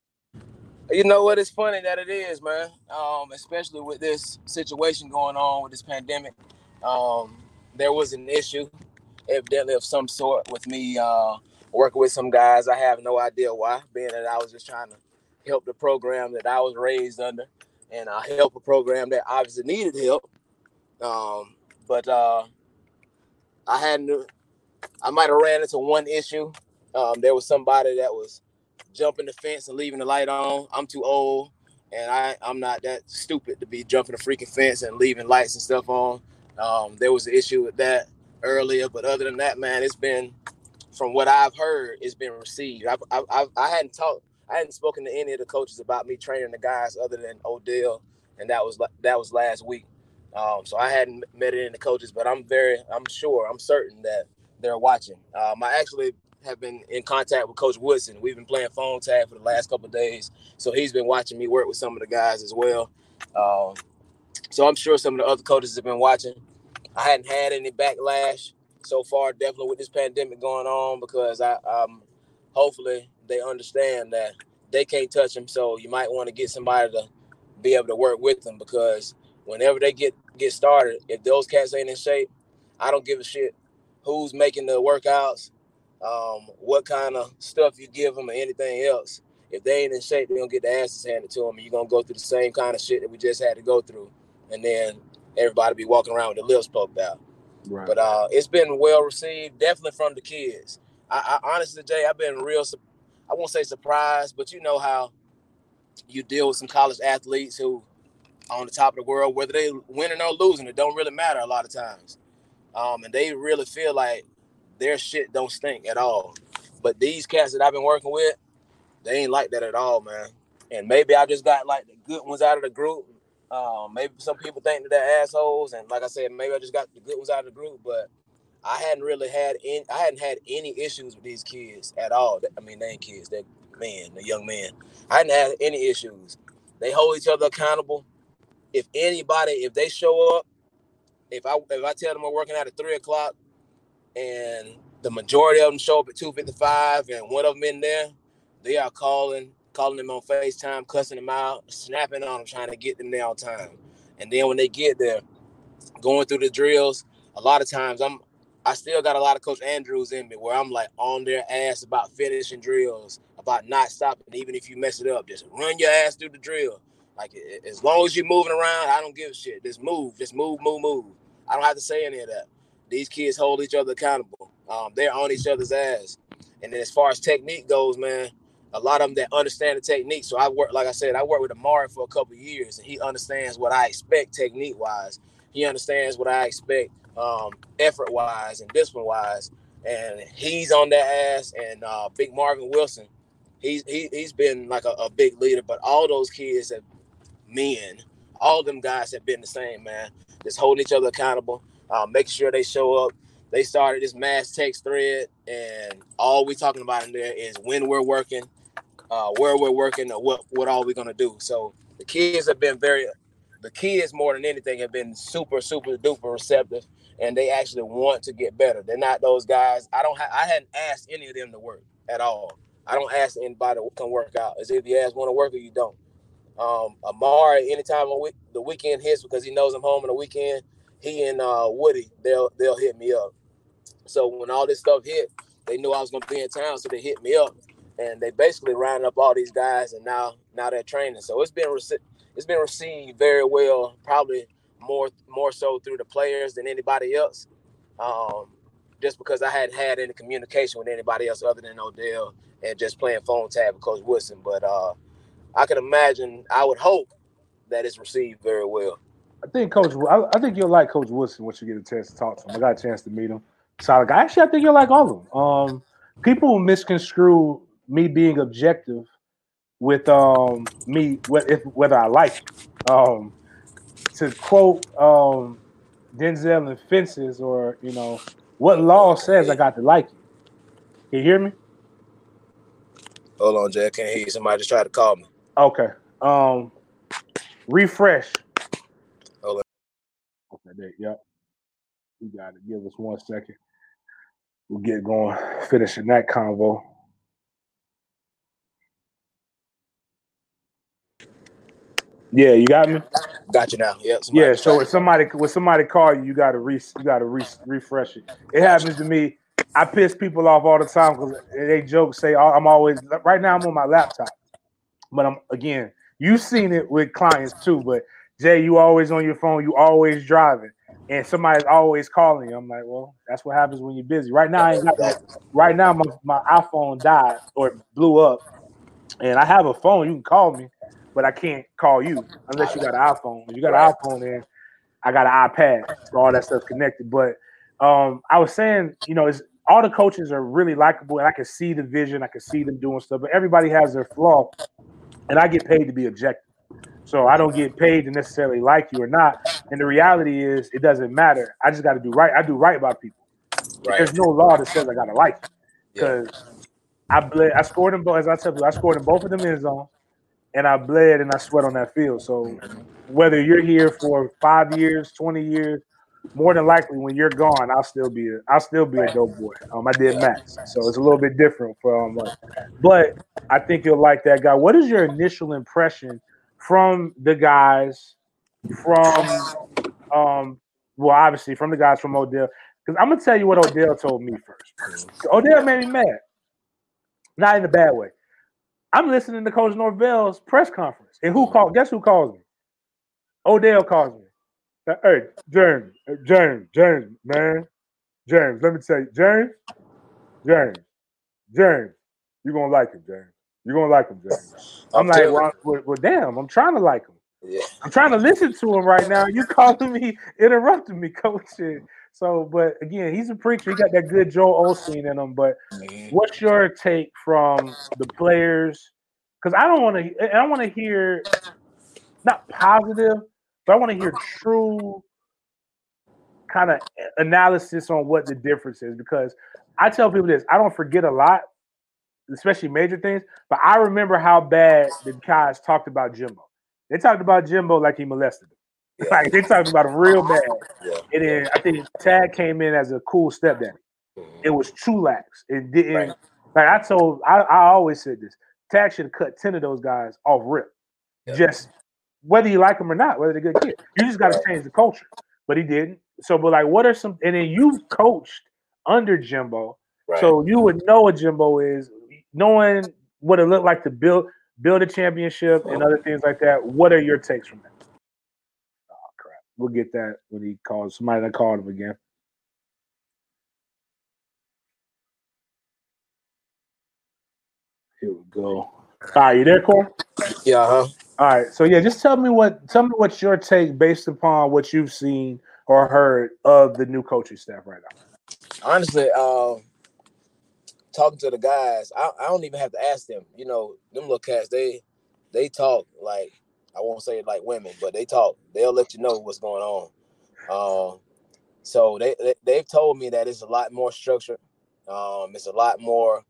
You know what? It's funny that it is, man. Um, especially with this situation going on with this pandemic. Um, there was an issue, evidently of some sort, with me uh, working with some guys. I have no idea why, being that I was just trying to help the program that I was raised under, and I uh, help a program that obviously needed help. Um, but uh, I hadn't. I might have ran into one issue. Um, there was somebody that was jumping the fence and leaving the light on. I'm too old, and I, I'm not that stupid to be jumping the freaking fence and leaving lights and stuff on. Um, there was an issue with that earlier, but other than that, man, it's been, from what I've heard, it's been received. I, I, I, I hadn't talked, I hadn't spoken to any of the coaches about me training the guys other than Odell, and that was that was last week. Um, so I hadn't met any of the coaches, but I'm very, I'm sure, I'm certain that they're watching. Um, I actually have been in contact with Coach Woodson. We've been playing phone tag for the last couple of days, so he's been watching me work with some of the guys as well. Um, so I'm sure some of the other coaches have been watching. I hadn't had any backlash so far, definitely with this pandemic going on, because I, um, hopefully they understand that they can't touch them. So you might want to get somebody to be able to work with them, because whenever they get get started, if those cats ain't in shape, I don't give a shit who's making the workouts, um, what kind of stuff you give them, or anything else. If they ain't in shape, they're going to get the asses handed to them, and you're going to go through the same kind of shit that we just had to go through. And then everybody be walking around with their lips poked out. Right. But uh, it's been well received, definitely from the kids. I, I honestly, Jay, I've been real, I won't say surprised, but you know how you deal with some college athletes who are on the top of the world, whether they winning or losing, it don't really matter a lot of times. Um, and they really feel like their shit don't stink at all. But these cats that I've been working with, they ain't like that at all, man. And maybe I just got like the good ones out of the group. Um, maybe some people think that they're assholes, and like I said, maybe I just got the good ones out of the group. But I hadn't really had any, I hadn't had any issues with these kids at all. I mean, they ain't kids, they're men, they're young men. I hadn't had any issues. They hold each other accountable. If anybody, if they show up, if I if I tell them we're working out at three o'clock, and the majority of them show up at two fifty-five, and one of them in there, they are calling, calling them on FaceTime, cussing them out, snapping on them, trying to get them there on time. And then when they get there, going through the drills, a lot of times I'm, I still got a lot of Coach Andrews in me, where I'm like on their ass about finishing drills, about not stopping. Even if you mess it up, just run your ass through the drill. Like, as long as you're moving around, I don't give a shit. Just move, just move, move, move. I don't have to say any of that. These kids hold each other accountable. Um, they're on each other's ass. And then as far as technique goes, man, a lot of them that understand the technique. So I work, like I said, I worked with Amari for a couple of years, and he understands what I expect technique-wise. He understands what I expect um, effort-wise and discipline-wise. And he's on that ass. And uh, Big Marvin Wilson, he's he, he's been like a, a big leader. But all those kids have men, all of them guys have been the same, man. Just holding each other accountable, uh, making sure they show up. They started this mass text thread, and all we talking about in there is when we're working, uh, where we're working, or what what all we're gonna do. So the kids have been very, the kids more than anything have been super super duper receptive, and they actually want to get better. They're not those guys. I don't. Ha- I hadn't asked any of them to work at all. I don't ask anybody to come work out. It's either you ask want to work or you don't. Um, Amari, anytime a week, the weekend hits, because he knows I'm home on the weekend, he and uh, Woody, they'll they'll hit me up. So when all this stuff hit, they knew I was gonna be in town, so they hit me up, and they basically rounded up all these guys, and now now they're training. So it's been rece- it's been received very well, probably more more so through the players than anybody else, um, just because I hadn't had any communication with anybody else other than Odell and just playing phone tag with Coach Woodson. But uh, I can imagine, I would hope that it's received very well. I think Coach, I, I think you'll like Coach Woodson once you get a chance to talk to him. I got a chance to meet him. Solid guy. Actually, I think you'll like all of them. Um, people misconstrue me being objective with um me what if whether I like it. Um, to quote um Denzel in Fences, or you know, what law says I got to like you? Can you hear me? Hold on, Jay. I can't hear you. Somebody just tried to call me. Okay. Um, refresh. Hold on. Okay, there. Yep. You got it. Give us one second. We'll get going, finishing that convo. Yeah, you got me. Got you now. Yep. Yeah. So if somebody when somebody call you, you got to re you got to re- refresh it. It got happens you. to me. I piss people off all the time because they joke say I'm always right now. I'm on my laptop, but I'm again. You've seen it with clients too, but Jay, you always on your phone. You always driving, and somebody's always calling you. I'm like, well, that's what happens when you're busy. Right now, I ain't got no, right now my, my iPhone died or blew up, and I have a phone. You can call me, but I can't call you unless you got an iPhone. If you got right. an iPhone, then I got an iPad, so all that stuff's connected. But um, I was saying, you know, it's, all the coaches are really likable, and I can see the vision. I can see them doing stuff, but everybody has their flaw, and I get paid to be objective. So I don't get paid to necessarily like you or not. And the reality is, it doesn't matter. I just got to do right. I do right by people. Right. There's no law that says I got to like you because yeah. I bled. I scored in both. As I tell you, I scored in both of them end zones, and I bled and I sweat on that field. So whether you're here for five years, twenty years, more than likely when you're gone, I'll still be a, I'll still be a dope boy. Um, I did max, so it's a little bit different from us. But I think you'll like that guy. What is your initial impression from the guys from um well obviously from the guys from Odell? Because I'm gonna tell you what Odell told me first. Odell made me mad, not in a bad way. I'm listening to Coach Norvell's press conference, and who called? Guess who calls me? Odell calls me. Hey, James, James, James, man, James. Let me tell you, James, James, James. You're gonna like him, James. You're gonna like him, James. I'm, I'm like, well, well, well, damn. I'm trying to like him. Yeah. I'm trying to listen to him right now. You calling me, interrupting me, coach. So, but again, he's a preacher. He got that good Joel Osteen in him. But mm-hmm. what's your take from the players? Because I don't want to. I don't want to hear not positive, but I want to hear true kind of analysis on what the difference is. Because I tell people this: I don't forget a lot, especially major things. But I remember how bad the guys talked about Jimbo. They talked about Jimbo like he molested him. Yeah. Like they talked about him real bad. Yeah. And then I think Tag came in as a cool stepdaddy. Mm-hmm. It was Trulax. It didn't. Right. Like I told, I, I always said this. Tag should have cut ten of those guys off rip. Yeah. Just whether you like them or not, whether they're good kids. You just got to right. change the culture. But he didn't. So, but like, what are some? And then you coached under Jimbo, right. so you would know what Jimbo is, knowing what it looked like to build build a championship and other things like that. What are your takes from that? Oh crap! We'll get that when he calls somebody that called him again. Here we go. All right, you there, Corey? Yeah. Uh-huh. All right. So yeah, just tell me what tell me what's your take based upon what you've seen or heard of the new coaching staff right now. Honestly, um, talking to the guys, I, I don't even have to ask them. You know, them little cats, they they talk like, I won't say like women, but they talk. They'll let you know what's going on. Um, so they, they they've told me that it's a lot more structured. Um, it's a lot more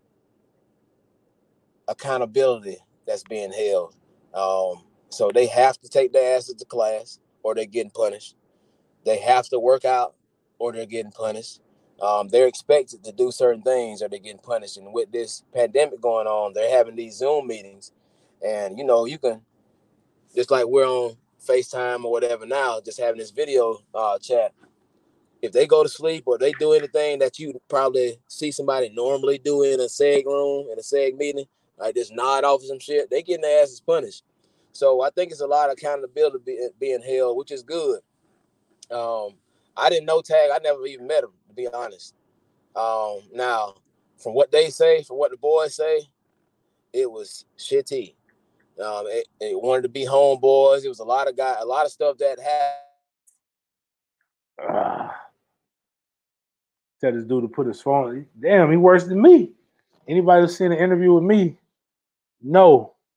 accountability that's being held. Um, so they have to take their asses to class or they're getting punished. They have to work out or they're getting punished. Um, they're expected to do certain things or they're getting punished. And with this pandemic going on, they're having these Zoom meetings. And, you know, you can, just like we're on FaceTime or whatever now, just having this video uh, chat. If they go to sleep or they do anything that you probably see somebody normally do in a seg room, in a seg meeting, like just nod off of some shit, they getting their asses punished. So I think it's a lot of accountability be, being held, which is good. Um, I didn't know Tag. I never even met him, to be honest. Um, now, from what they say, from what the boys say, it was shitty. Um, it, it wanted to be homeboys. It was a lot of guys, a lot of stuff that happened. Uh, tell this dude to put his phone. Damn, he worse than me. Anybody who's seen an interview with me, no.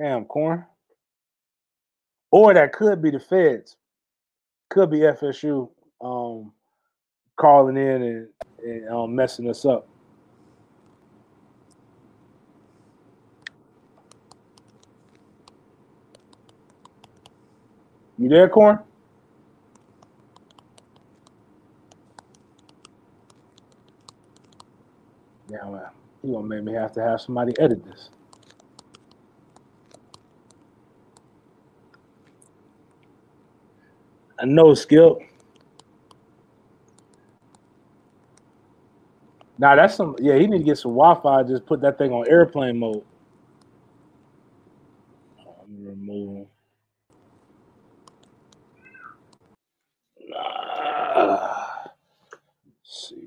Damn, Corn. Or that could be the feds. Could be F S U um, calling in and, and um, messing us up. You there, Corn? Yeah, man. You gonna make me have to have somebody edit this. I know, Skip. Nah, that's some. Yeah, he need to get some Wi-Fi. Just put that thing on airplane mode. Let me remove him. Nah. Let's see.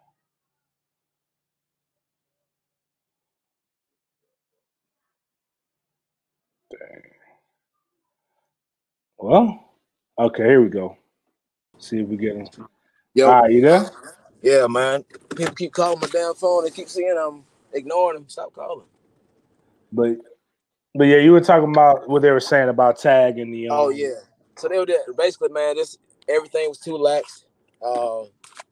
Dang. Well, okay, here we go. See if we get him. Yo, All right, you there? Yeah, man. People keep calling my damn phone. They keep saying I'm ignoring them. Stop calling. But, but yeah, you were talking about what they were saying about tag and the. Um, oh yeah. So they were there. Basically, man. This everything was too lax. Uh,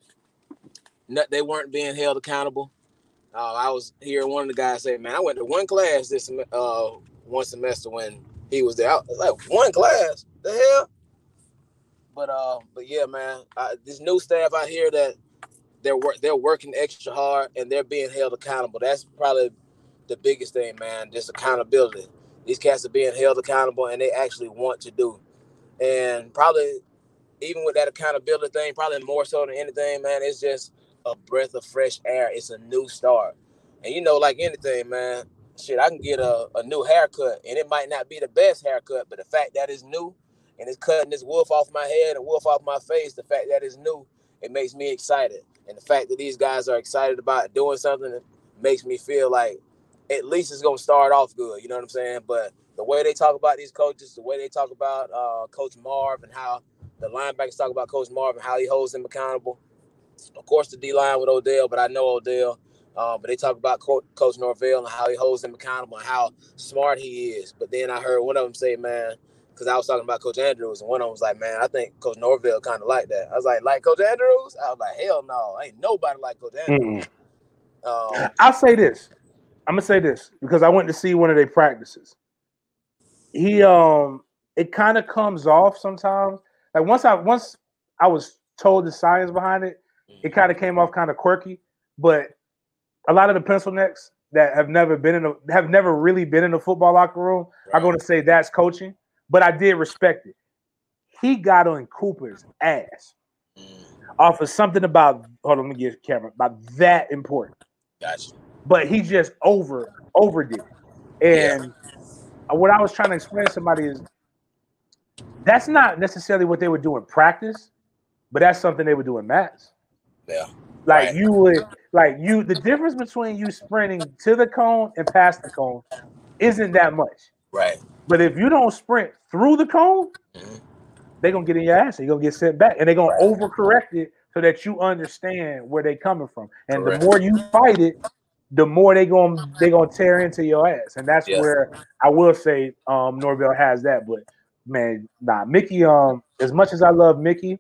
not, they weren't being held accountable. Uh, I was hearing one of the guys say, "Man, I went to one class this uh one semester when he was there." I was like, "One class? The hell?" But uh, but yeah, man. I, this new staff out here that they're work they're working extra hard and they're being held accountable. That's probably the biggest thing, man. Just accountability. These cats are being held accountable and they actually want to do. And probably even with that accountability thing, probably more so than anything, man, it's just a breath of fresh air. It's a new start. And you know, like anything, man, shit, I can get a, a new haircut and it might not be the best haircut, but the fact that it's new and it's cutting this wolf off my head and wolf off my face, the fact that it's new, it makes me excited. And the fact that these guys are excited about doing something makes me feel like at least it's going to start off good. You know what I'm saying? But the way they talk about these coaches, the way they talk about uh, Coach Marv and how the linebackers talk about Coach Marv and how he holds them accountable. Of course, the D-line with Odell, but I know Odell. Uh, but they talk about Co- Coach Norvell and how he holds them accountable and how smart he is. But then I heard one of them say, man, because I was talking about Coach Andrews, and one of them was like, man, I think Coach Norvell kind of like that. I was like, like Coach Andrews? I was like, hell no, ain't nobody like Coach Andrews. Um, I'll say this. I'm gonna say this because I went to see one of their practices. He um, it kind of comes off sometimes. Like once I once I was told the science behind it, it kind of came off kind of quirky. But a lot of the pencil necks that have never been in a have never really been in a football locker room right. are going to say that's coaching. But I did respect it. He got on Cooper's ass mm. off of something about hold on, let me get the camera about that important. Gotcha. But he just over overdid it. And yeah. what I was trying to explain to somebody is that's not necessarily what they would do in practice, but that's something they would do in mats. Yeah. Like right. you would like you the difference between you sprinting to the cone and past the cone isn't that much. Right. But if you don't sprint through the cone, mm-hmm. they're gonna get in your ass and you're gonna get sent back. And they're gonna right. overcorrect it so that you understand where they're coming from. And Correct. the more you fight it, the more they gonna they gonna tear into your ass. And that's yes. where I will say um Norvell has that. But man, nah, Mickey, um, as much as I love Mickey,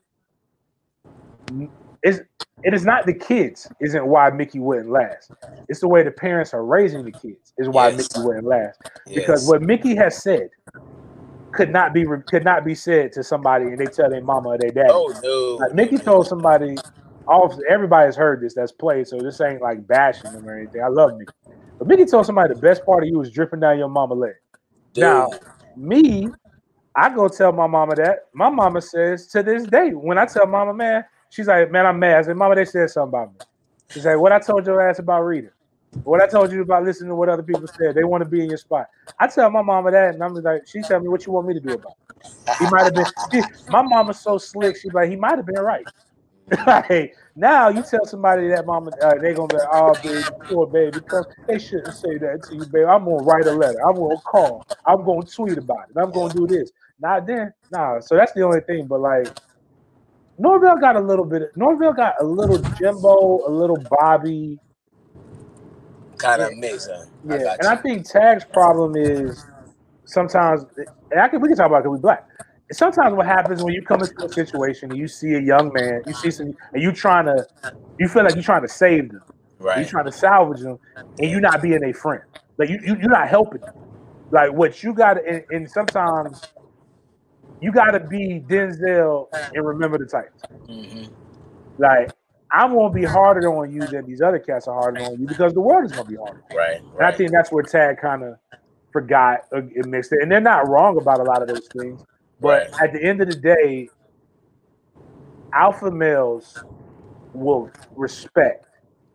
it's it is not the kids isn't why Mickey wouldn't last. It's the way the parents are raising the kids is why yes. Mickey wouldn't last. Yes. Because what Mickey has said could not be could not be said to somebody and they tell their mama or their daddy. Oh no! Like Mickey told somebody, all everybody's heard this that's played, so this ain't like bashing them or anything. I love Mickey, but Mickey told somebody the best part of you was dripping down your mama leg. Dude. Now, me, I go tell my mama that. My mama says to this day, when I tell mama, man, she's like, man, I'm mad. I said, mama, they said something about me. She's like, what I told your ass about reading. What I told you about listening to what other people said. They want to be in your spot. I tell my mama that, and I'm like, she tell me what you want me to do about it. He might have been. She, my mama's so slick. She's like, he might have been right. Like now, you tell somebody that mama, uh, they gonna be, like, oh baby, poor baby, because they shouldn't say that to you, baby. I'm gonna write a letter. I'm gonna call. I'm gonna tweet about it. I'm gonna do this. Not then, nah. So that's the only thing. But like, Norvell got a little bit. Norvell got a little Jimbo, a little Bobby. Kind of mix, huh? Yeah, I and you. I think Tag's problem is sometimes, and I can we can talk about it because we black. Sometimes what happens when you come into a situation and you see a young man, you see some, and you trying to, you feel like you're trying to save them, Right. you're trying to salvage them, and you're not being a friend. Like you, you you're not helping them. Like what you got to, and, and sometimes you got to be Denzel and remember the Titans. Mm-hmm. Like I'm gonna be harder on you than these other cats are harder on you because the world is gonna be harder. Right. And Right. I think that's where Tad kind of forgot it mixed it, and they're not wrong about a lot of those things. But Right. at the end of the day, alpha males will respect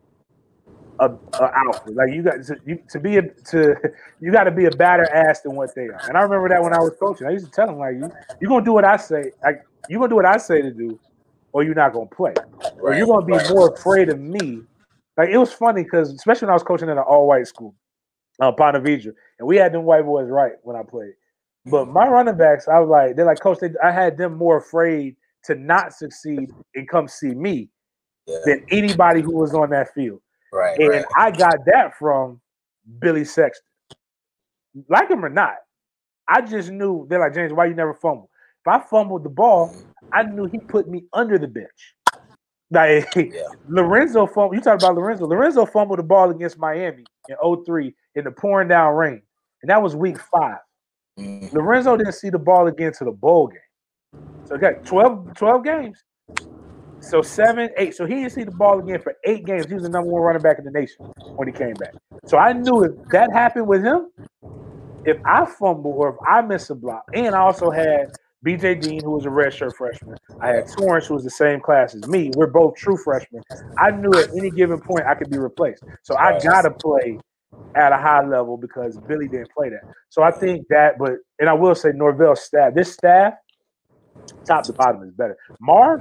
a, a alpha. Like you got to, you, to be a to you got to be a badder ass than what they are. And I remember that when I was coaching, I used to tell them like you you're gonna do what I say, like you're gonna do what I say to do, or you're not gonna play, or Right. you're gonna be Right. more afraid of me. Like it was funny because especially when I was coaching in an all white school, uh, Ponte Vedra, and we had them white boys right when I played. But my running backs, I was like, they're like, coach, they, I had them more afraid to not succeed and come see me Yeah. than anybody who was on that field. Right. And Right. I got that from Billy Sexton. Like him or not, I just knew they're like, James, why you never fumble? If I fumbled the ball, I knew he put me under the bench. Like Yeah. Lorenzo fumbled. You talk about Lorenzo. Lorenzo fumbled the ball against Miami in oh three in the pouring down rain. And that was week five. Mm-hmm. Lorenzo didn't see the ball again to the bowl game. So he got twelve, twelve games. So seven, eight. So he didn't see the ball again for eight games. He was the number one running back in the nation when he came back. So I knew if that happened with him, if I fumble or if I miss a block, and I also had B J Dean, who was a redshirt freshman. I had Torrance, who was the same class as me. We're both true freshmen. I knew at any given point I could be replaced. So I got to play at a high level because Billy didn't play that. So I think that, but, and I will say Norvell's staff, this staff, top to bottom is better. Marv,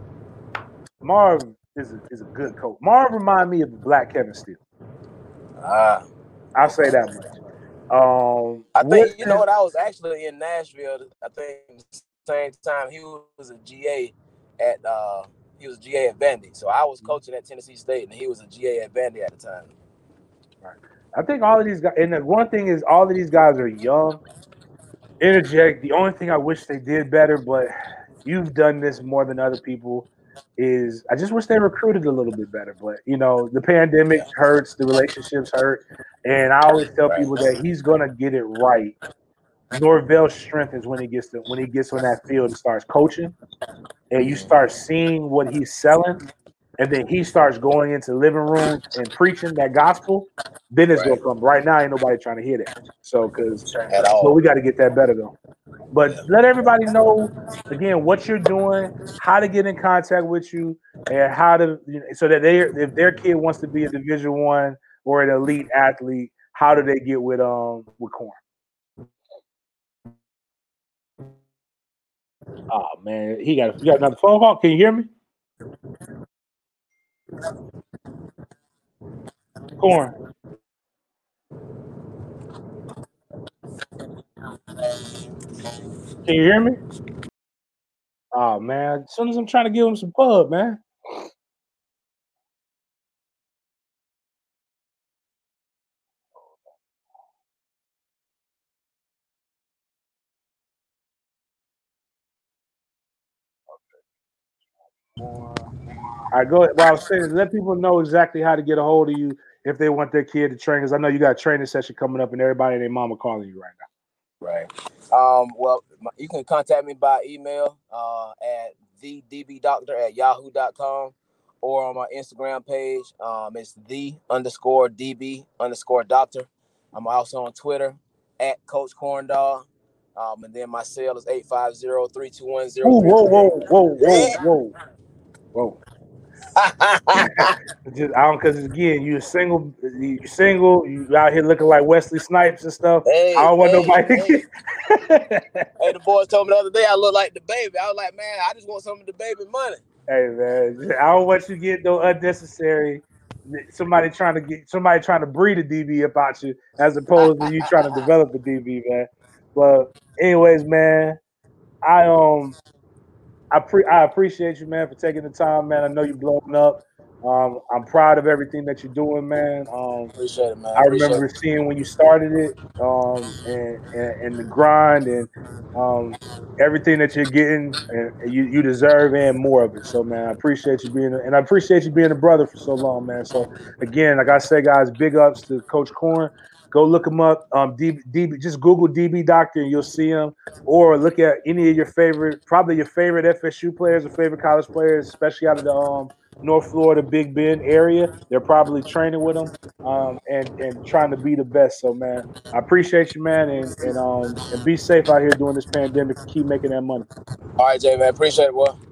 Marv is a, is a good coach. Marv reminded me of the black Kevin Steele. Ah. I'll say that much. Um, I think Woodson, you know what. I was actually in Nashville. I think same time he was a G A at uh, he was a G A at Vandy. So I was coaching at Tennessee State, and he was a G A at Vandy at the time. Right. I think all of these guys, and the one thing is, all of these guys are young, energetic. The only thing I wish they did better, but you've done this more than other people, is I just wish they recruited a little bit better. But you know, the pandemic Yeah. hurts, the relationships hurt, and I always tell Right. people that he's gonna get it right. Norvell's strength is when he gets to when he gets on that field and starts coaching, and you start seeing what he's selling, and then he starts going into living rooms and preaching that gospel. Then it's Right. gonna come. Right now, ain't nobody trying to hear that. So, because At all. but we got to get that better though. But Yeah. let everybody know again what you're doing, how to get in contact with you, and how to you know, so that they if their kid wants to be a Division One or an elite athlete, how do they get with um with Corn? Oh man, he got you got another phone call. Can you hear me? Corn. Can you hear me? Oh man, as soon as I'm trying to give him some pub, man. All right, go ahead. Well, I was saying, let people know exactly how to get a hold of you if they want their kid to train. Because I know you got a training session coming up, and everybody and their mama calling you right now. Right. Um, well, you can contact me by email uh, at the d b doctor at yahoo dot com or on my Instagram page. Um, it's the underscore db underscore doctor. I'm also on Twitter at Coach Corndog. Um, and then my cell is eight five zero, three two one, zero three Whoa, three whoa, eight. whoa, whoa, whoa, whoa. Just I don't because again, you're single, you single, you out here looking like Wesley Snipes and stuff. Hey, I don't want hey, nobody to hey. get. Hey, the boys told me the other day I look like the baby. I was like, man, I just want some of the baby money. Hey man, I don't want you to get no unnecessary. Somebody trying to get somebody trying to breed a D B about you, as opposed to you trying to develop a D B, man. But anyways, man, I um, I pre I appreciate you, man, for taking the time, man. I know you blowing up. Um, I'm proud of everything that you're doing, man. Um, Appreciate it, man. I Appreciate remember it. seeing when you started it, um, and, and and the grind and um, everything that you're getting, and you you deserve and more of it. So, man, I appreciate you being, and I appreciate you being a brother for so long, man. So, again, like I said, guys, big ups to Coach Corn. Go look him up. Um, D B, just Google D B Doctor and you'll see him. Or look at any of your favorite, probably your favorite F S U players or favorite college players, especially out of the um, North Florida, Big Bend area. They're probably training with them um, and and trying to be the best. So, man, I appreciate you, man, and and um and be safe out here during this pandemic. Keep making that money. All right, Jay, man. Appreciate it, boy.